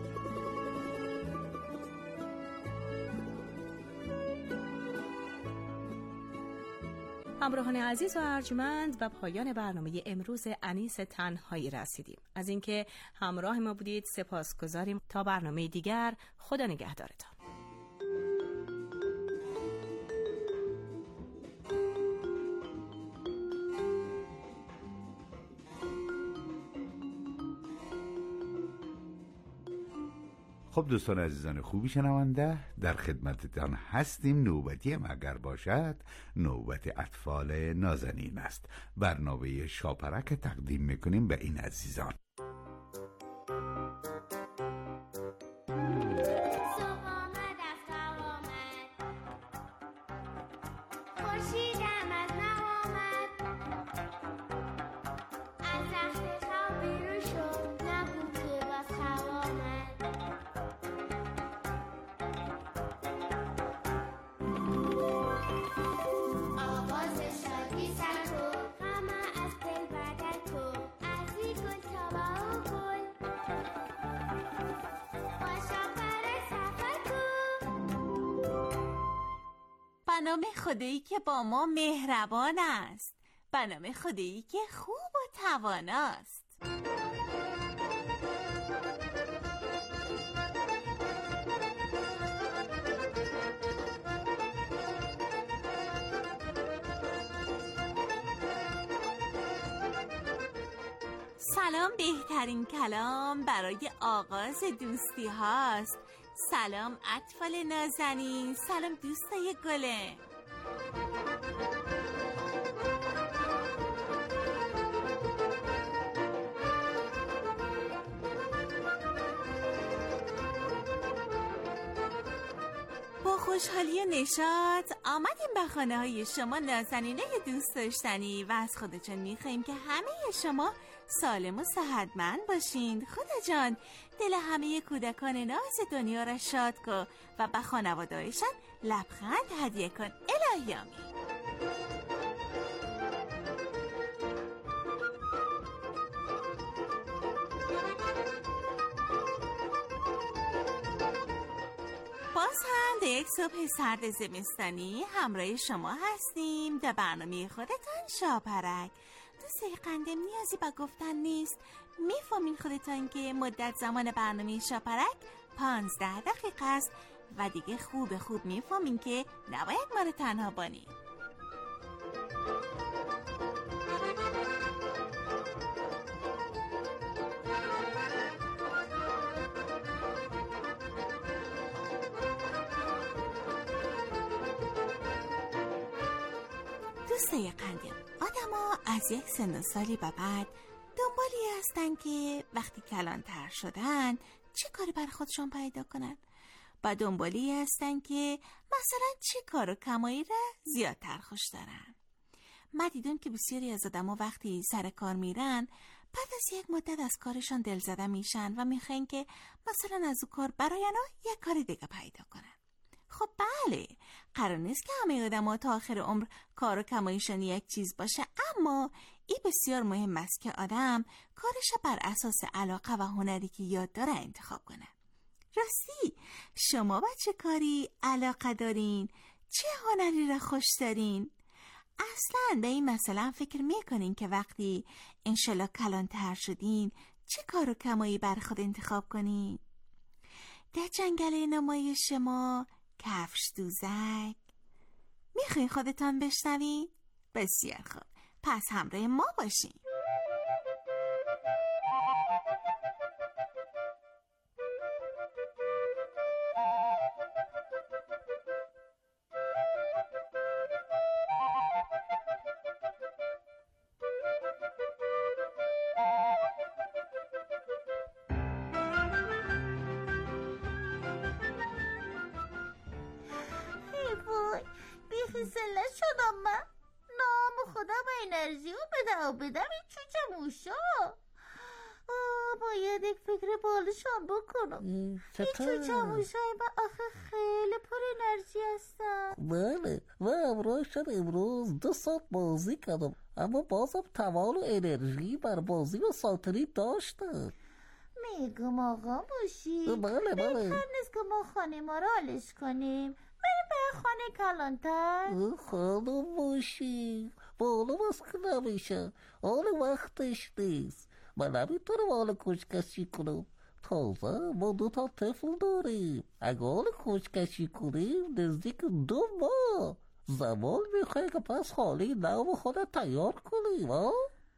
[SPEAKER 7] همراهان عزیز و ارجمند، و پایان برنامه امروز انیس تنهایی رسیدیم. از اینکه همراه ما بودید سپاسگزاریم. تا برنامه دیگر، خدا نگهدارتان.
[SPEAKER 4] خب دوستان عزیزان خوبی شنونده، در خدمتتان هستیم. نوبتی هم اگر باشد نوبت اطفال نازنین است. برنامه شاپرک تقدیم میکنیم به این عزیزان.
[SPEAKER 8] به نام خدایی که با ما مهربان است، به نام خدایی که خوب و تواناست. سلام بهترین کلام برای آغاز دوستی هاست. سلام اطفال نازنین، سلام دوستای گله. با خوشحالی و نشاط آمدیم به خانه های شما نازنینه دوست داشتنی و از خودتون میخواییم که همه شما سالم و صحتمند باشین. خدا جان دل همه کودکان ناز دنیا را شاد کن و به خانواده‌هایشان لبخند هدیه کن. الهی آمین. باز هم در یک صبح سرد زمستانی همراه شما هستیم در برنامه خودتان شاپرک. دوستای قندم نیازی به گفتن نیست، میفهمین خودتان که مدت زمان برنامه شاپرک پانزده دقیقه است و دیگه خوب خوب میفهمین که نباید ما رو تنها بانید. دوستای قندیم، آدما از یک سن و سالی به بعد دنبالی هستن که وقتی کلانتر شدن چه کاری بر خودشون پیدا کنن. با دنبالی هستن که مثلا چه کار و کمایی را زیادتر خوش دارن. ما دیدم که بسیاری از آدما وقتی سر کار میرن بعد از یک مدت از کارشان دلزده میشن و میخواین که مثلا از او کار برای نه یک کار دیگه پیدا کنن. خب بله، قرار نیست که همه آدما تا آخر عمر کار و کماییشان یک چیز باشه، اما این بسیار مهم است که آدم کارش بر اساس علاقه و هنری که یاد داره انتخاب کنه. راستی شما با چه کاری علاقه دارین؟ چه هنری را خوش دارین؟ اصلا به این مثلا فکر میکنین که وقتی انشالله کلانتر شدین چه کار و کمایی بر خود انتخاب کنین؟ در جنگل نمایش ما کفش دوزک میخواین خودتان بشنوین؟ بسیار خوب، پس همراه ما باشین.
[SPEAKER 12] بیخیسله شدم من، نام خدا با انرژی و بده و بدم این چوچه موشا. باید یک فکر بالشان بکنم. این چوچه موشای من آخه خیلی پر انرژی هستن.
[SPEAKER 13] بله، من امروز شد امروز دو ساعت بازی کردم، اما بازم توان و انرژی بر بازی و ساتری داشتم.
[SPEAKER 12] میگم آقا موشی
[SPEAKER 13] بله بله
[SPEAKER 12] بهتر نیست که ما خانه ما را حالش کنیم، بریم به خانه کلانتر.
[SPEAKER 13] خانم موشی بالا بس که نمیشه، حال وقتش نیست. من نمیتونم حال کشکشی کنم، تازه ما دو تا طفل داریم. اگه حال کشکشی کنیم نزدیک دو ماه زمان میخواه که پس خاله نو خودت تیار کنیم. ها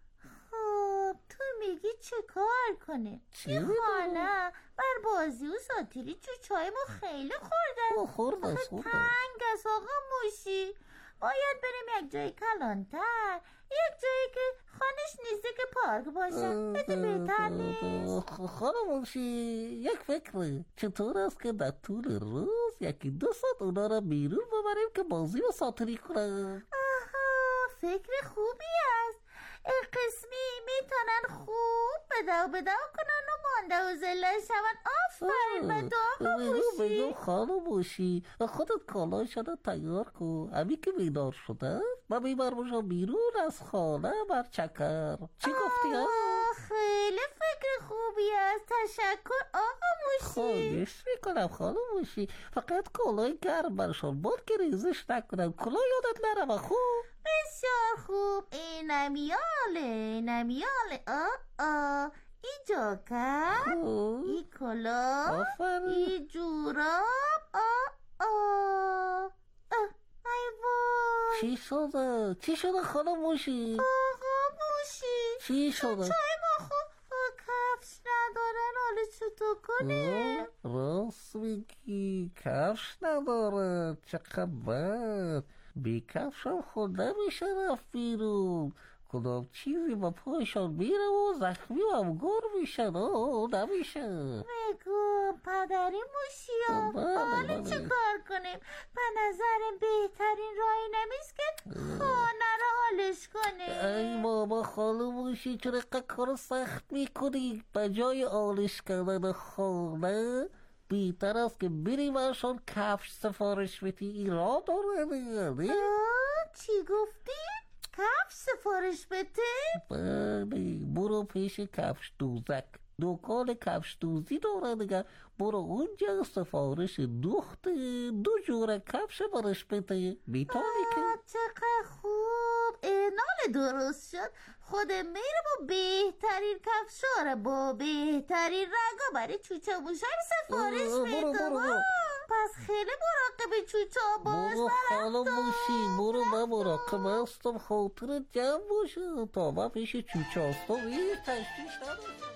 [SPEAKER 12] خب تو میگی چه کار کنیم؟ این خانه بر بازی و ساتیری چوچای ما خیلی خوردن.
[SPEAKER 13] خوردن
[SPEAKER 12] خوردن تنگ است آقا موشی. باید بریم یک جای کلانتر، یک جایی که خانش نزدیک پارک باشه. بده بهتر نیست؟
[SPEAKER 13] خانم موشی یک فکره، چطور است که در طول روز یکی دو ساعت اونا را بیرون ببریم که بازی و ساتیری کنن؟
[SPEAKER 12] آها، فکر خوبی است. قسمی میتونن خوب بدو بدو کنن و مانده و زله شون. آفرین به تو آقا موشی.
[SPEAKER 13] بگم خانم موشی خودت کالایشان رو تیار کن، همین که بیدار شده من میبرمشم بیرون از خانه بر چکر. چی گفتی ها؟
[SPEAKER 12] خیلی فکر خوبی است، تشکر آقا موشی.
[SPEAKER 13] خواهش میکنم خانم موشی، فقط کالای گرم برشان باد که ریزش نکنم، کلاه یادت نرم. خوب
[SPEAKER 12] بسیار خوب، اینم یاله اینم یاله. آه آه ای جاکت، ای کلاه، ای جوراب. آه آه ای وای،
[SPEAKER 13] چی شده؟ چی شده خانم موشی؟
[SPEAKER 12] آقا موشی
[SPEAKER 13] چی شده؟
[SPEAKER 12] چای ما خوب کفش ندارن، حالا چطور کنه؟
[SPEAKER 13] راست میگی، کفش نداره، چقدر بد. بی کفش هم خود نمیشه رفت بیرون، کدام چیزی با پایشان میره و زخمی و همگار میشن. آه نمیشه.
[SPEAKER 12] میگو پدری موشی ها، حالا چه کار کنیم؟ به نظرم بهترین راهی نمیست که خانه را حالش کنیم.
[SPEAKER 13] ای بابا خانم موشی چرا کار سخت میکنی؟ به جای حالش کردن خانه بیتر است که بری برشان کفش سفارش بدی. این راه داره دیگه.
[SPEAKER 12] چی گفتی؟ کفش سفارش بده؟
[SPEAKER 13] بله، برو پیش کفش دوزک، دکان کفش دوزی داره دیگه. برو اونجا سفارش دوخت دو جوره کفش برش بده، میتونی که.
[SPEAKER 12] چقدر خوب، نال درست شد. خودم میره با بهترین کفشاره با بهترین رنگا برای چوچه موشای سفارش میده. پس خیلی مراقب چوچه باش.
[SPEAKER 13] برو خانم موشی، برو من مراقب هستم، خاطر جمع باشه تا من پیش چوچه هستم این تشتیش نداشتم.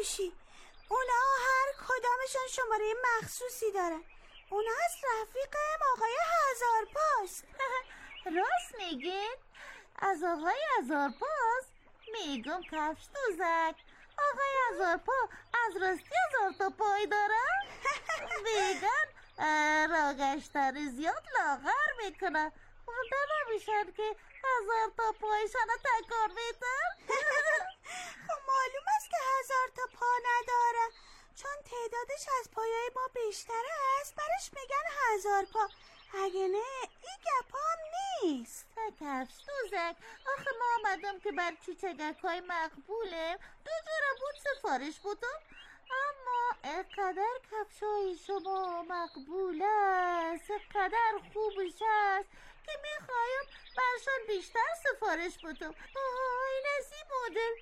[SPEAKER 14] موشی، اونا هر کدامشون شماره مخصوصی دارن. اونا از رفیقم آقای هزارپاست.
[SPEAKER 12] راست میگین؟ از آقای هزارپاست؟ میگم کفش دوزک. آقای هزارپا از راستی هزار تا پای دارن؟ میگن راگشتر زیاد لاغر میکنن، مونده نمیشن که هزار تا پایشان رو تکار میتن.
[SPEAKER 14] خب معلوم است که هزار تا پا نداره، چون تعدادش از پایای ما بیشتر است، برش میگن هزار پا. اگه نه این گپا هم نیست.
[SPEAKER 12] کفش دوزک، آخه ما آمدم که بر چوچگک های مقبوله دو جور بود سفارش بودم، اما اقدر کفش های شما مقبول است، اقدر خوبش است که میخوایم برشان بیشتر سفارش بودم. آهای نزی مدل،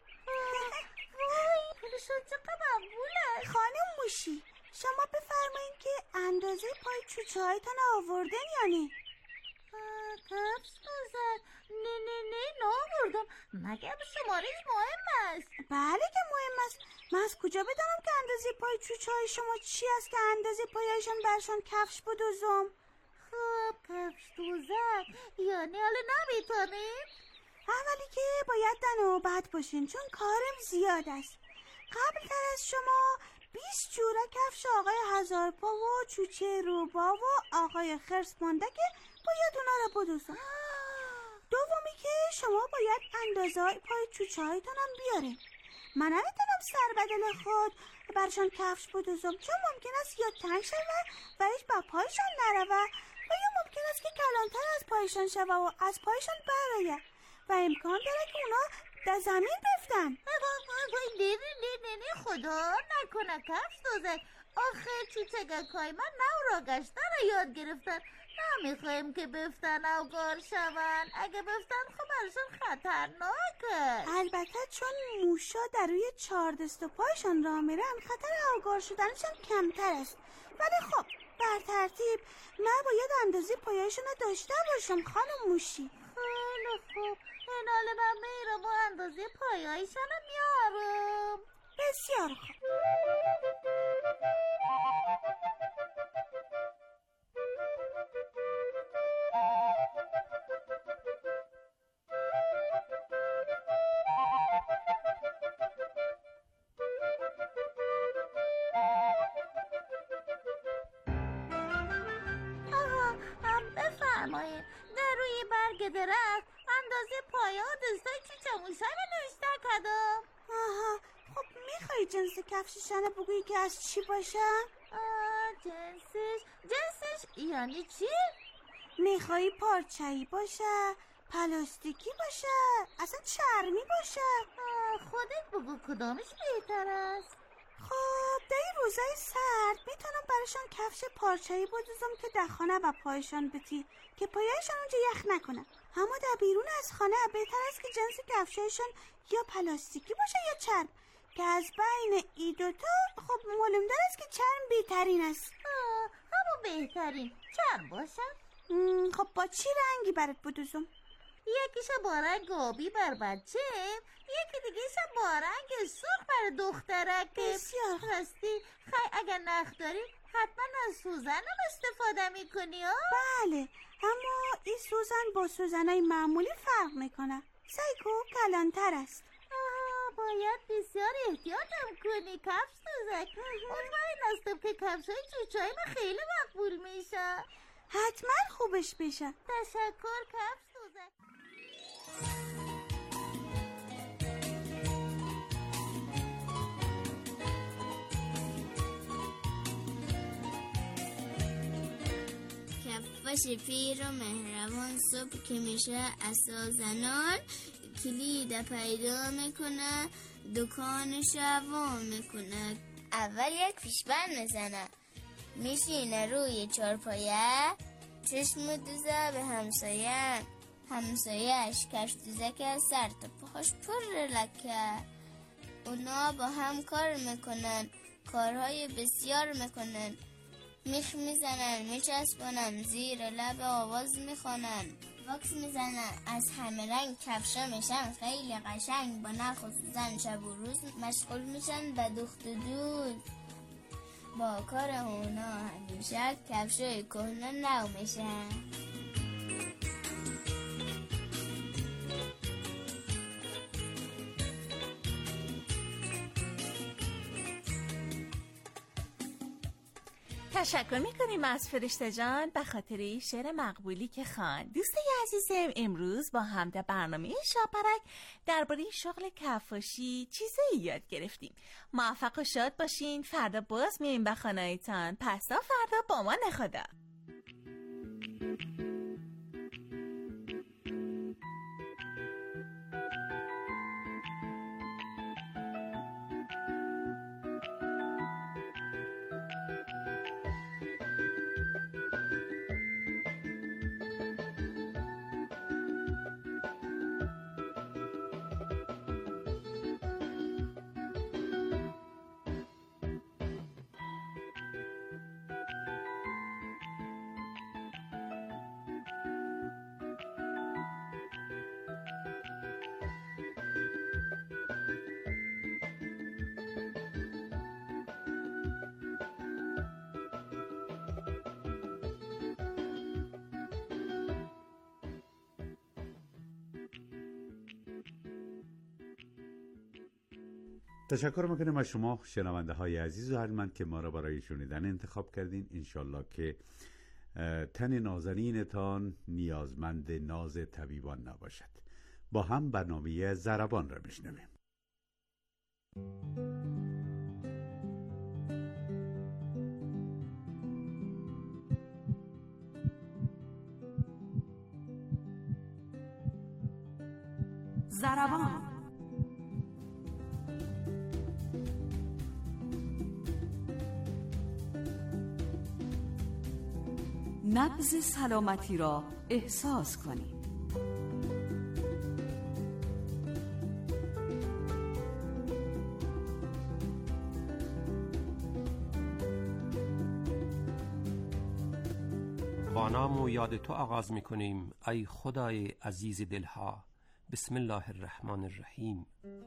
[SPEAKER 12] وای کلشان چقدر مقبوله.
[SPEAKER 14] خانم موشی، شما بفرمایید که اندازه پای چوچه هایتان آوردن یا نه؟
[SPEAKER 12] کفش دوزک، نه نه نه نآوردم، مگر شمارش مهم است؟
[SPEAKER 14] بله که مهم است. من از کجا بدانم که اندازه پای چوچه های شما چی است که اندازه پایشان برشان کفش بدوزم؟
[SPEAKER 12] خب کفش دوزک، یعنی حالا نمیتونید؟
[SPEAKER 14] اولی که باید در نوبت باشین، چون کارم زیاد است. قبل تر از شما بیست جوره کفش آقای هزارپا و چوچه روبا و آقای خرس مانده که باید اونا رو بدوزم. دومی که شما باید اندازه های پای چوچه هایتون هم بیارین. من نمیتونم سر بدل خود برشان کفش بدوزم، چون ممکن است یا تنگ شوه و هیچ با پایشان نروه، و یا ممکن است که کلانتر از پایشان شوه و از پایشان برایه و امکان داره که اونا در زمین بفتن.
[SPEAKER 12] نه نه نه نه خدا نکنه کفش دوزک، آخه چوچگک های من نو را گشتن را یاد گرفتن، نمیخوایم که بفتن او گار شون. اگه بفتن خب برشان خطرناکه.
[SPEAKER 14] البته چون موشا در روی چهار دست و پایشان را میرن، خطر اوگار شدنشان کمتر است. ولی خب بر ترتیب من باید اندازه پایشون رو داشته باشم خانم موشی.
[SPEAKER 12] خیلی خوب، این حال من میرم و اندازه پایایشان رو میارم.
[SPEAKER 14] بسیار خوب.
[SPEAKER 12] بفرمایید، در روی برگ درخت اندازه پایه و دستای چوچه موشای رو نوشته کردم.
[SPEAKER 14] آها، خب میخوای جنس کفششان رو بگویی که از چی باشه؟
[SPEAKER 12] آه جنسش جنسش یعنی چی؟
[SPEAKER 14] میخوای پارچه‌ای باشه، پلاستیکی باشه، اصلا چرمی باشه؟
[SPEAKER 12] خودت بگو کدامش بهتر است.
[SPEAKER 14] خب در این روزای سرد میتونم براشون کفش پارچه‌ای بدوزم که در خانه و پایشان بتی که پایشان اونجا یخ نکنه. اما در بیرون از خانه بهتر است که جنس کفشایشان یا پلاستیکی باشه یا چرم، که از بین ای دوتا خب معلوم‌تر است که چرم بهترین است.
[SPEAKER 12] آه همون بهترین چرم باشه.
[SPEAKER 14] خب با چی رنگی برات بدوزم؟
[SPEAKER 12] یکیشو با رنگ آبی بر بچه، یکی دیگهشو با رنگ سرخ بر دخترک.
[SPEAKER 14] بسیار
[SPEAKER 12] راستی خیلی اگر نخ داری حتما از سوزن استفاده میکنی ها؟
[SPEAKER 14] بله، اما این سوزن با سوزنای معمولی فرق میکنه. سایکو کلانتر است.
[SPEAKER 12] آها باید بسیار احتیاطم کنی کفش دوزک. مطمئن هستم که کفش های چوچه های من خیلی مقبول میشه.
[SPEAKER 14] حتما خوبش بشه.
[SPEAKER 12] تشکر کفش دوزک.
[SPEAKER 15] کفش پیر و مهربان صبح که میشه عصا زنان، کلید پیدا میکنه دکانش وا میکنه. اول یک پیشبند میزنه، میشینه روی چارپایه، چشم دوزه به همسایه، همسایهش کفش دوزک سر تا پاش پر لکه. اونا با هم کار میکنن، کارهای بسیار میکنن، میخ میزنن، میچسبانن، زیر لب آواز میخوانن. فاکس میزنن از همه رنگ، کفشا میشن خیلی قشنگ، با نخ و سوزن شب و روز مشغول میشن به دوخت و دود. با کار اونا همیشه کفشای کهنه نو میشن.
[SPEAKER 8] تشکر میکنیم از فرشته جان به خاطر شعر مقبولی که خواند. دوستای عزیزم، امروز با هم در برنامه شاپرک درباره شغل کفاشی چیزایی یاد گرفتیم. موفق و شاد باشین. فردا باز میایم به خانه‌تان. پس تا فردا با ما خدا.
[SPEAKER 4] تشکر میکنم از شما شنونده های عزیز و ارجمند که ما را برای شنیدن انتخاب کردین. انشالله که تن نازنینتان نیازمند ناز طبیبان نباشد. با هم برنامه ضربان را میشنویم.
[SPEAKER 14] ضربان. نبض سلامتی را احساس کنید.
[SPEAKER 16] با نام و یاد تو آغاز می کنیم ای خدای عزیز دلها. بسم الله الرحمن الرحیم.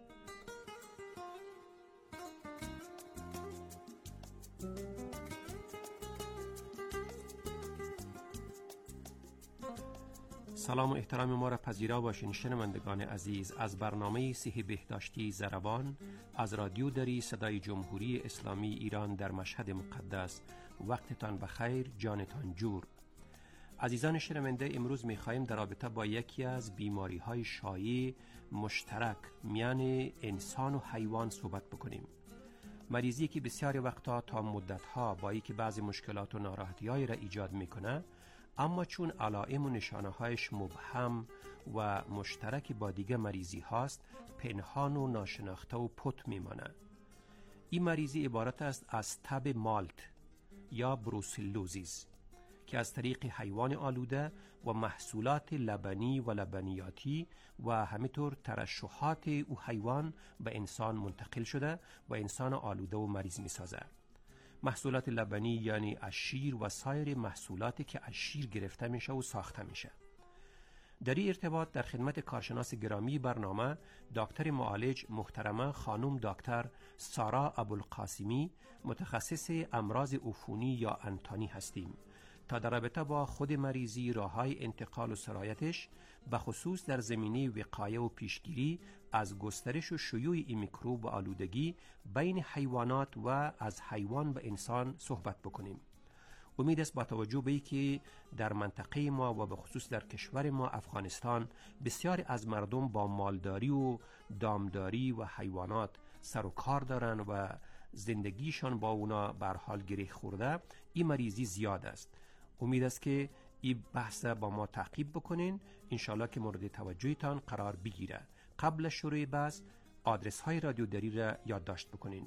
[SPEAKER 16] سلام و احترام ما را پذیرا باشین شنوندگان عزیز از برنامه صحی بهداشتی ضربان از رادیو دری صدای جمهوری اسلامی ایران در مشهد مقدس. وقتتان بخیر، جانتان جور. عزیزان شنونده، امروز می‌خواهیم در رابطه با یکی از بیماری‌های شایع مشترک میان انسان و حیوان صحبت بکنیم. مریضی که بسیاری وقتا تا مدت‌ها با اینکه بعضی مشکلات و ناراحتی‌هایی را ایجاد می‌کنه، اما چون علائم و نشانه‌هایش مبهم و مشترک با دیگه مریضی هاست، پنهان و ناشناخته و پت میمانه. این مریضی عبارت است از تب مالت یا بروسلوزیس که از طریق حیوان آلوده و محصولات لبنی و لبنیاتی و همینطور ترشحات او حیوان به انسان منتقل شده و انسان آلوده و مریض میسازه. محصولات لبنی یعنی از شیر و سایر محصولاتی که از شیر گرفته میشه و ساخته میشه. در این ارتباط در خدمت کارشناس گرامی برنامه دکتر معالج محترمه خانم دکتر سارا ابوالقاسمی متخصص امراض عفونی یا انتانی هستیم تا در رابطه با خود مریضی، راه‌های انتقال و سرایتش، به خصوص در زمینه وقایه و پیشگیری از گسترش و شیوع این میکروب و آلودگی بین حیوانات و از حیوان به انسان صحبت بکنیم. امید است با توجه به اینکه در منطقه ما و به خصوص در کشور ما افغانستان بسیاری از مردم با مالداری و دامداری و حیوانات سر و کار دارن و زندگیشان با اونا به حال گره خورده، این مریضی زیاد است. امید است که این بحث با ما تعقیب بکنین، انشالله که مورد توجهتان قرار بگیره. قبل شروع بحث آدرس های رادیو دری را یادداشت بکنین: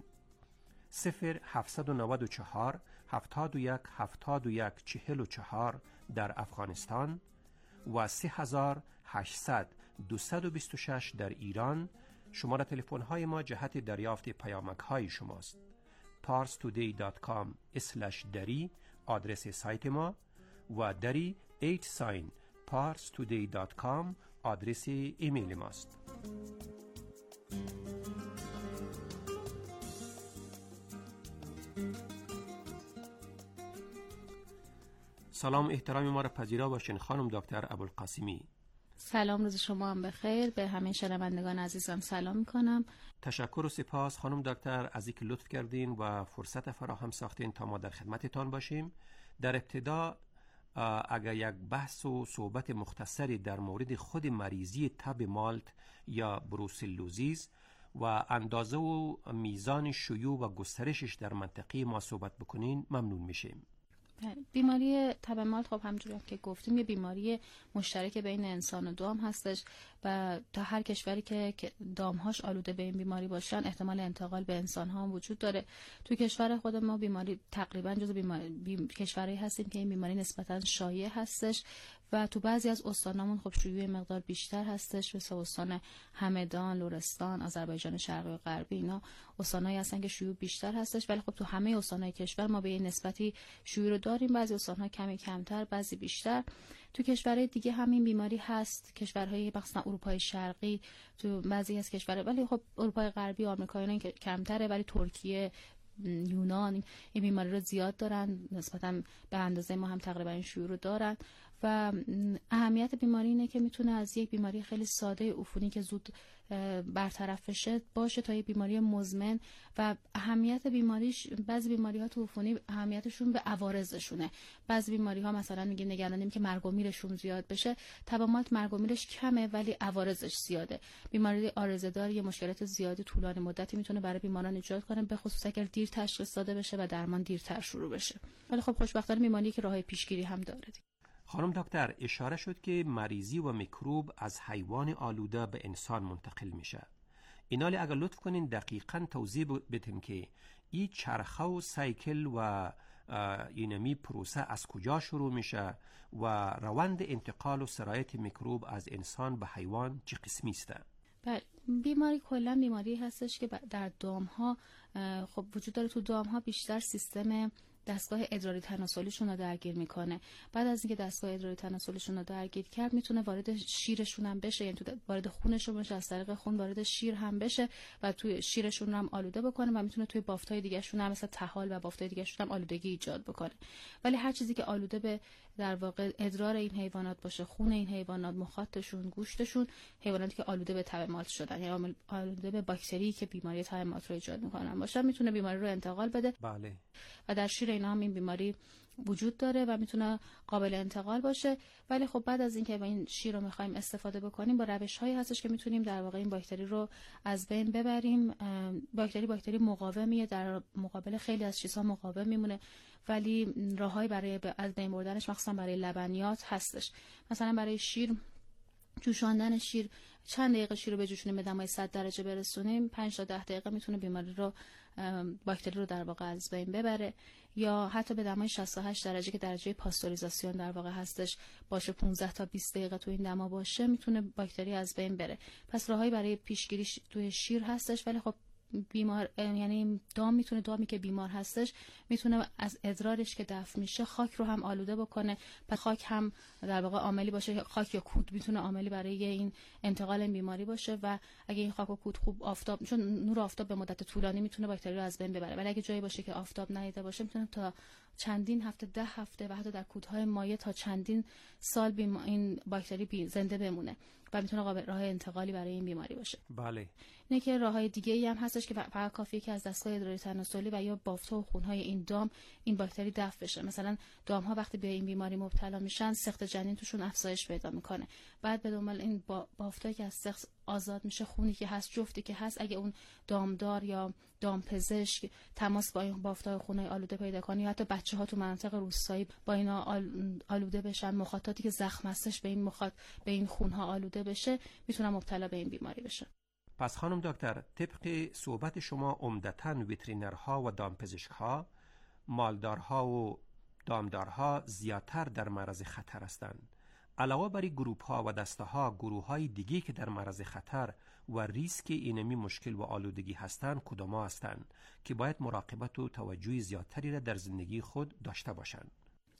[SPEAKER 16] صفر هفتصد و نود و چهار هفتاد و یک هفتاد و یک چهل و چهار در افغانستان و سه هزار و هشتصد دویست و بیست و شش در ایران. شماره تلفن های ما جهت دریافت پیامک های شماست. پارس تودی دات کام اسلش دری آدرس سایت ما و دری هشت ساین پارس تودی دات کام آدرس ایمیل ماست. سلام احترامی ما را پذیرا باشین خانم دکتر ابوالقاسمی.
[SPEAKER 17] سلام، روز شما هم بخیر. به همه شنوندگان عزیزم سلام میکنم.
[SPEAKER 16] تشکر و سپاس خانم دکتر از اینکه لطف کردین و فرصت فراهم ساختین تا ما در خدمتتان باشیم. در ابتدا اگر یک بحث و صحبت مختصری در مورد خود مریضی تب مالت یا بروسلوزیس و اندازه و میزان شیوع و گسترشش در منطقه ما صحبت بکنین ممنون میشیم.
[SPEAKER 17] بیماری تب مالت خب همونجوری که گفتیم یه بیماری مشترک بین انسان و دام هستش و تا هر کشوری که دامهاش آلوده به این بیماری باشن احتمال انتقال به انسان ها هم وجود داره. تو کشور خود ما بیماری تقریبا جزو بیماری بیم... کشورهایی هستیم که این بیماری نسبتا شایع هستش و تو بعضی از استانامون خب شیوع مقدار بیشتر هستش، مثل استان همدان، لرستان، آذربایجان شرقی و غربی. اینا استانایی هستن که شیوع بیشتر هستش، ولی خب تو همه استانهای کشور ما به این نسبتی شیوع رو داریم. بعضی استانها کمی کمتر، بعضی بیشتر. تو کشورهای دیگه همین بیماری هست، کشورهای مثلا اروپای شرقی، تو بعضی از کشورها، ولی خب اروپای غربی، آمریکا اینا کمتره، ولی ترکیه، یونان این بیماری رو زیاد دارن، نسبتا به اندازه ما هم تقریبا این شیوع رو دارن. و اهمیت بیماری اینه که میتونه از یک بیماری خیلی ساده عفونی که زود برطرف بشه باشه تا یک بیماری مزمن. و اهمیت بیماریش، بعضی بیماری ها تو عفونی اهمیتشون به عوارضشونه. بعضی بیماری ها مثلا میگه نگرانیم که مرگ و میرشون زیاد بشه. تب مالت مرگ و میرش کمه ولی عوارضش زیاده. بیماری عارضه‌دار یه مشکلات زیادی طولانی مدتی میتونه برای بیماران ایجاد کنه، به خصوص اگر دیر تشخیص داده بشه و درمان دیرتر شروع بشه. ولی خب خوشبختانه بیماری که راههای پیشگیری هم داره.
[SPEAKER 16] خانم دکتر، اشاره شد که مریضی و میکروب از حیوان آلوده به انسان منتقل میشه. اینالی اگر لطف کنین دقیقاً توضیح بدین که این چرخه و سایکل و اینمی پروسه از کجا شروع میشه و روند انتقال و سرایت میکروب از انسان به حیوان چه قسمی است؟
[SPEAKER 17] بله، بیماری کلا بیماری هستش که در دامها خب وجود داره. تو دامها بیشتر سیستم دستگاه ادراری تناسلیشون رو درگیر میکنه. بعد از اینکه دستگاه ادراری تناسلیشون رو درگیر کرد میتونه وارد شیرشون هم بشه، یعنی تو وارد خونشون بشه، از طریق خون وارد شیر هم بشه و توی شیرشون هم آلوده بکنه و میتونه توی بافتای دیگه شون هم مثل طحال و بافتای دیگه شون هم آلودگی ایجاد بکنه. ولی هر چیزی که آلوده به در واقع ادرار این حیوانات باشه، خون این حیوانات، مخاطشون، گوشتشون، حیواناتی که آلوده به تب مالت شدن یا آلوده به باکتری که بیماری تب مالت رو ایجاد میکنن باشن، میتونه بیماری رو انتقال بده.
[SPEAKER 16] بله.
[SPEAKER 17] و در شیر اینا هم این بیماری وجود داره و میتونه قابل انتقال باشه. ولی خب بعد از اینکه این شیر رو میخوایم استفاده بکنیم با روش‌هایی هستش که میتونیم در واقع این باکتری رو از بین ببریم. باکتری باکتری مقاومیه، در مقابل خیلی از چیزها مقاوم میمونه، ولی راههایی برای از بین بردنش مخصوصا برای لبنیات هستش. مثلا برای شیر، جوشاندن شیر، چند دقیقه شیر رو بجوشونیم به دمای صد درجه برسونیم، پنج تا ده دقیقه میتونه بیماری رو باکتری رو در واقع از بین ببره. یا حتی به دمای شصت و هشت درجه که درجه پاستوریزاسیون در واقع هستش باشه، پانزده تا بیست دقیقه تو این دما باشه، میتونه باکتری از بین بره. پس راههایی برای پیشگیری توی شیر هستش. ولی خب بیمار، یعنی دام میتونه دامی که بیمار هستش میتونه از ادرارش که دفع میشه خاک رو هم آلوده بکنه. پس خاک هم در واقع عاملی باشه، خاک یا کود میتونه عاملی برای این انتقال این بیماری باشه. و اگه این خاک و کود خوب آفتاب، چون نور آفتاب به مدت طولانی میتونه باکتری رو از بین ببره، ولی اگه جایی باشه که آفتاب ندیده باشه میتونه تا چندین هفته، ده هفته و حتی در کودهای مایع تا چندین سال بیما... این باکتری بی... زنده بمونه و میتونه قابل راه انتقالی برای این بیماری باشه.
[SPEAKER 16] بله.
[SPEAKER 17] نه که راههای دیگه ای هم هستش که فقط کافیه که از دستگاه ادراری تناسلی و یا بافت‌ها و خونهای این دام این باکتری دفع بشه. مثلا دام‌ها وقتی به این بیماری مبتلا میشن، سقط جنین توشون افزایش پیدا میکنه. بعد به دنبال این با... بافتایی که از سقط آزاد میشه، خونی که هست، جفتی که هست، اگه اون دامدار یا دامپزشک تماس با این بافت‌های خونهای آلوده پیدا کنه، یا حتی بچه‌ها تو مناطق روستایی با اینا آلوده بشن، مخاطاتی که زخم هستش به این مخاط به این خونها آلوده بشه، میتونن مبتلا به این بیماری بشه.
[SPEAKER 16] پس خانم دکتر، طبق صحبت شما عمدتاً وترینرها و دامپزشک‌ها، مالدارها و دامدارها زیادتر در معرض خطر هستند. علاوه بر گروه‌ها و دسته‌ها، گروه‌های دیگی که در معرض خطر و ریسک اینمی مشکل و آلودگی هستند کدام هستند که باید مراقبت و توجه زیادتری را در زندگی خود داشته باشند؟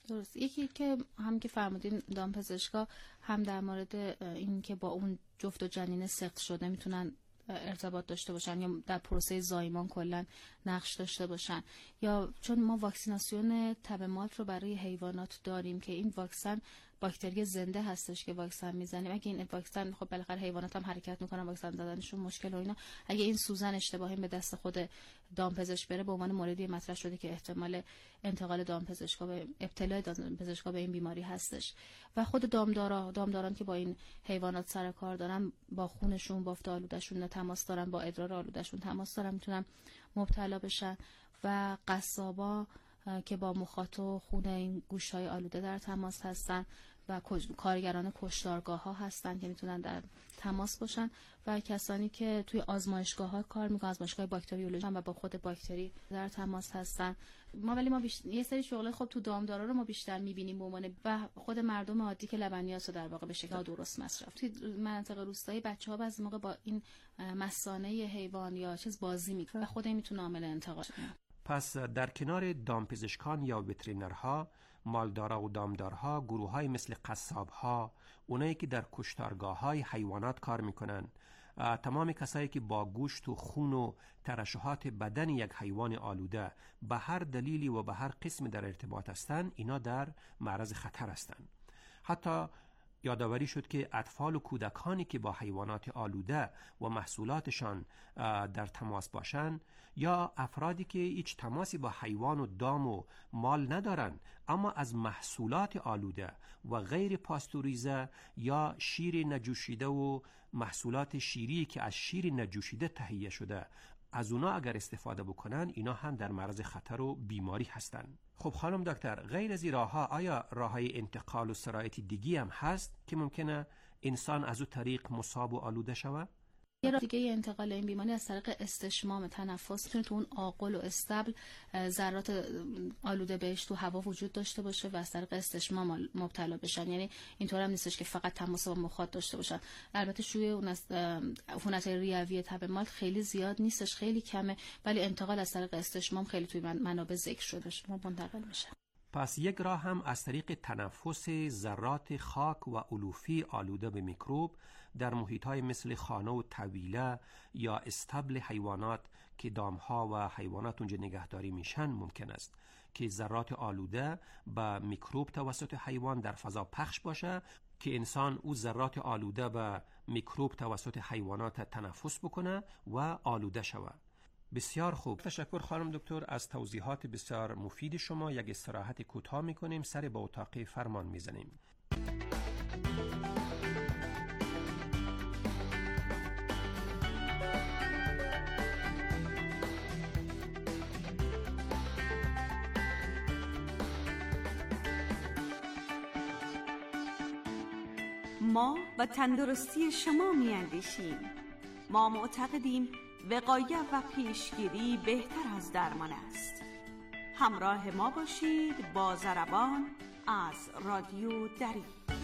[SPEAKER 17] درست. یکی که هم که فرمودین دامپزشکا هم در مورد این که با اون جفت و جنین سقط شده میتونن ارتباط داشته باشن یا در پروسه زایمان کلا نقش داشته باشن، یا چون ما واکسیناسیون تب مالت رو برای حیوانات داریم که این واکسن باکتری زنده هستش که واکسن میزنیم. اگه این واکسن خب بالاخره حیوانات هم حرکت میکنن، واکسن زدنشون مشکل و اینا، اگه این سوزن اشتباهی به دست خود دامپزشک بره، به عنوان موردی مطرح شده که احتمال انتقال دامپزشکا به ابتلای دامپزشکا به این بیماری هستش. و خود دامدارا دامداران که با این حیوانات سر کار دارن، با خونشون، بافت آلودهشون تماس دارن، با ادرار آلودهشون تماس دارن، میتونن مبتلا بشن. و قصابا که با مخاط و خون این گوشت‌های آلوده در تماس هستن و کارگران کشتارگاه ها هستن که میتونن در تماس باشن، و کسانی که توی آزمایشگاه ها کار میکنن، آزمایشگاه باکتریولوژی و با خود باکتری در تماس هستن. ما ولی ما بیشتر یه سری شغل خب تو دامدارا رو ما بیشتر میبینیم به عنوان و خود مردم عادی که لبنیات رو در واقع به شکل درست مصرف. توی مناطق روستایی بچه‌ها بعضی موقع با این مثانه حیوان یا چیز بازی میکنن و خود این میتونه عامل انتقال شه.
[SPEAKER 16] پس در کنار دامپزشکان یا وترینرها، مالدارا و دامدارها، گروه‌های مثل قصاب‌ها، اونایی که در کشتارگاه‌های حیوانات کار میکنن، تمام کسایی که با گوشت و خون و ترشحات بدن یک حیوان آلوده به هر دلیلی و به هر قسم در ارتباط هستند، اینا در معرض خطر هستند. حتی یادآوری شد که اطفال و کودکانی که با حیوانات آلوده و محصولاتشان در تماس باشند، یا افرادی که هیچ تماسی با حیوان و دام و مال ندارن اما از محصولات آلوده و غیر پاستوریزه یا شیر نجوشیده و محصولات شیری که از شیر نجوشیده تهیه شده، از اونا اگر استفاده بکنن، اینا هم در معرض خطر و بیماری هستند. خب خانم دکتر، غیر از این راه‌ها آیا راه‌های انتقال و سرایت دیگی هم هست که ممکنه انسان از اون طریق مصاب و آلوده شود؟
[SPEAKER 17] یه راه دیگه انتقال این بیماری از طریق استشمام تنفس میتونه تو اون آغل و استبل ذرات آلوده بهش تو هوا وجود داشته باشه و از طریق استشمام مبتلا بشن. یعنی اینطور هم نیستش که فقط تماس با مخاط داشته باشن. البته شوی اون از عفونت‌های ریوی تب مالت خیلی زیاد نیستش، خیلی کمه، ولی انتقال از طریق استشمام خیلی توی منابع ذکر شده شما منتقل میشه.
[SPEAKER 16] پس یک راه هم از طریق تنفس ذرات خاک و علوفی آلوده به میکروب در محیط‌های مثل خانه و طویله یا استبل حیوانات که دامها و حیوانات اونجا نگهداری میشن ممکن است که ذرات آلوده به میکروب توسط حیوان در فضا پخش باشه که انسان او ذرات آلوده به میکروب توسط حیوانات تنفس بکنه و آلوده شود. بسیار خوب، تشکر خانم دکتر از توضیحات بسیار مفید شما. یک استراحت کوتاه میکنیم، سر به اتاق فرمان میزنیم.
[SPEAKER 14] ما و تندرستی شما میاندیشیم. ما معتقدیم وقایت و پیشگیری بهتر از درمان است. همراه ما باشید با ضربان از رادیو دری.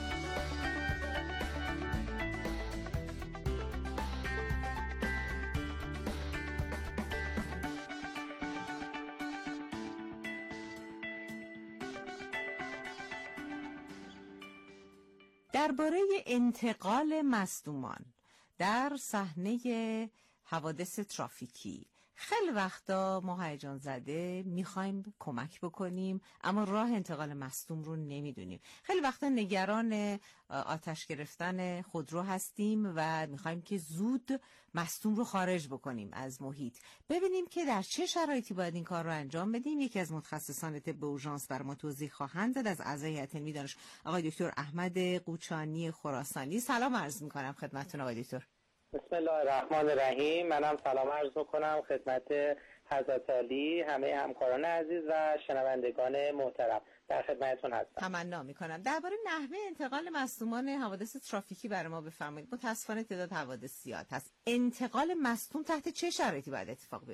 [SPEAKER 18] درباره انتقال مصدومان در صحنه حوادث ترافیکی خیلی وقتا ما هیجان زده میخوایم کمک بکنیم اما راه انتقال مصدوم رو نمیدونیم. خیلی وقتا نگران آتش گرفتن خودرو هستیم و میخوایم که زود مصدوم رو خارج بکنیم از محیط. ببینیم که در چه شرایطی باید این کار رو انجام بدیم. یکی از متخصصان طب اورژانس بر ما توضیح خواهند داد از اعضای هیئت علمی دانش آقای دکتر احمد قوچانی خراسانی. سلام عرض میکنم خدمتتون آقای دکتر.
[SPEAKER 19] بسم الله الرحمن الرحیم. منم سلام عرض میکنم خدمت حضرت عالی، همه همکاران عزیز و شنوندگان محترم. در خدمتتون هستم.
[SPEAKER 18] تمنا میکنم. درباره نحوه انتقال مصدومان حوادث ترافیکی برای ما بفرمایید. متاسفانه تعداد حوادث زیاد هست. انتقال مصدوم تحت چه شرایطی باید اتفاق بیفته؟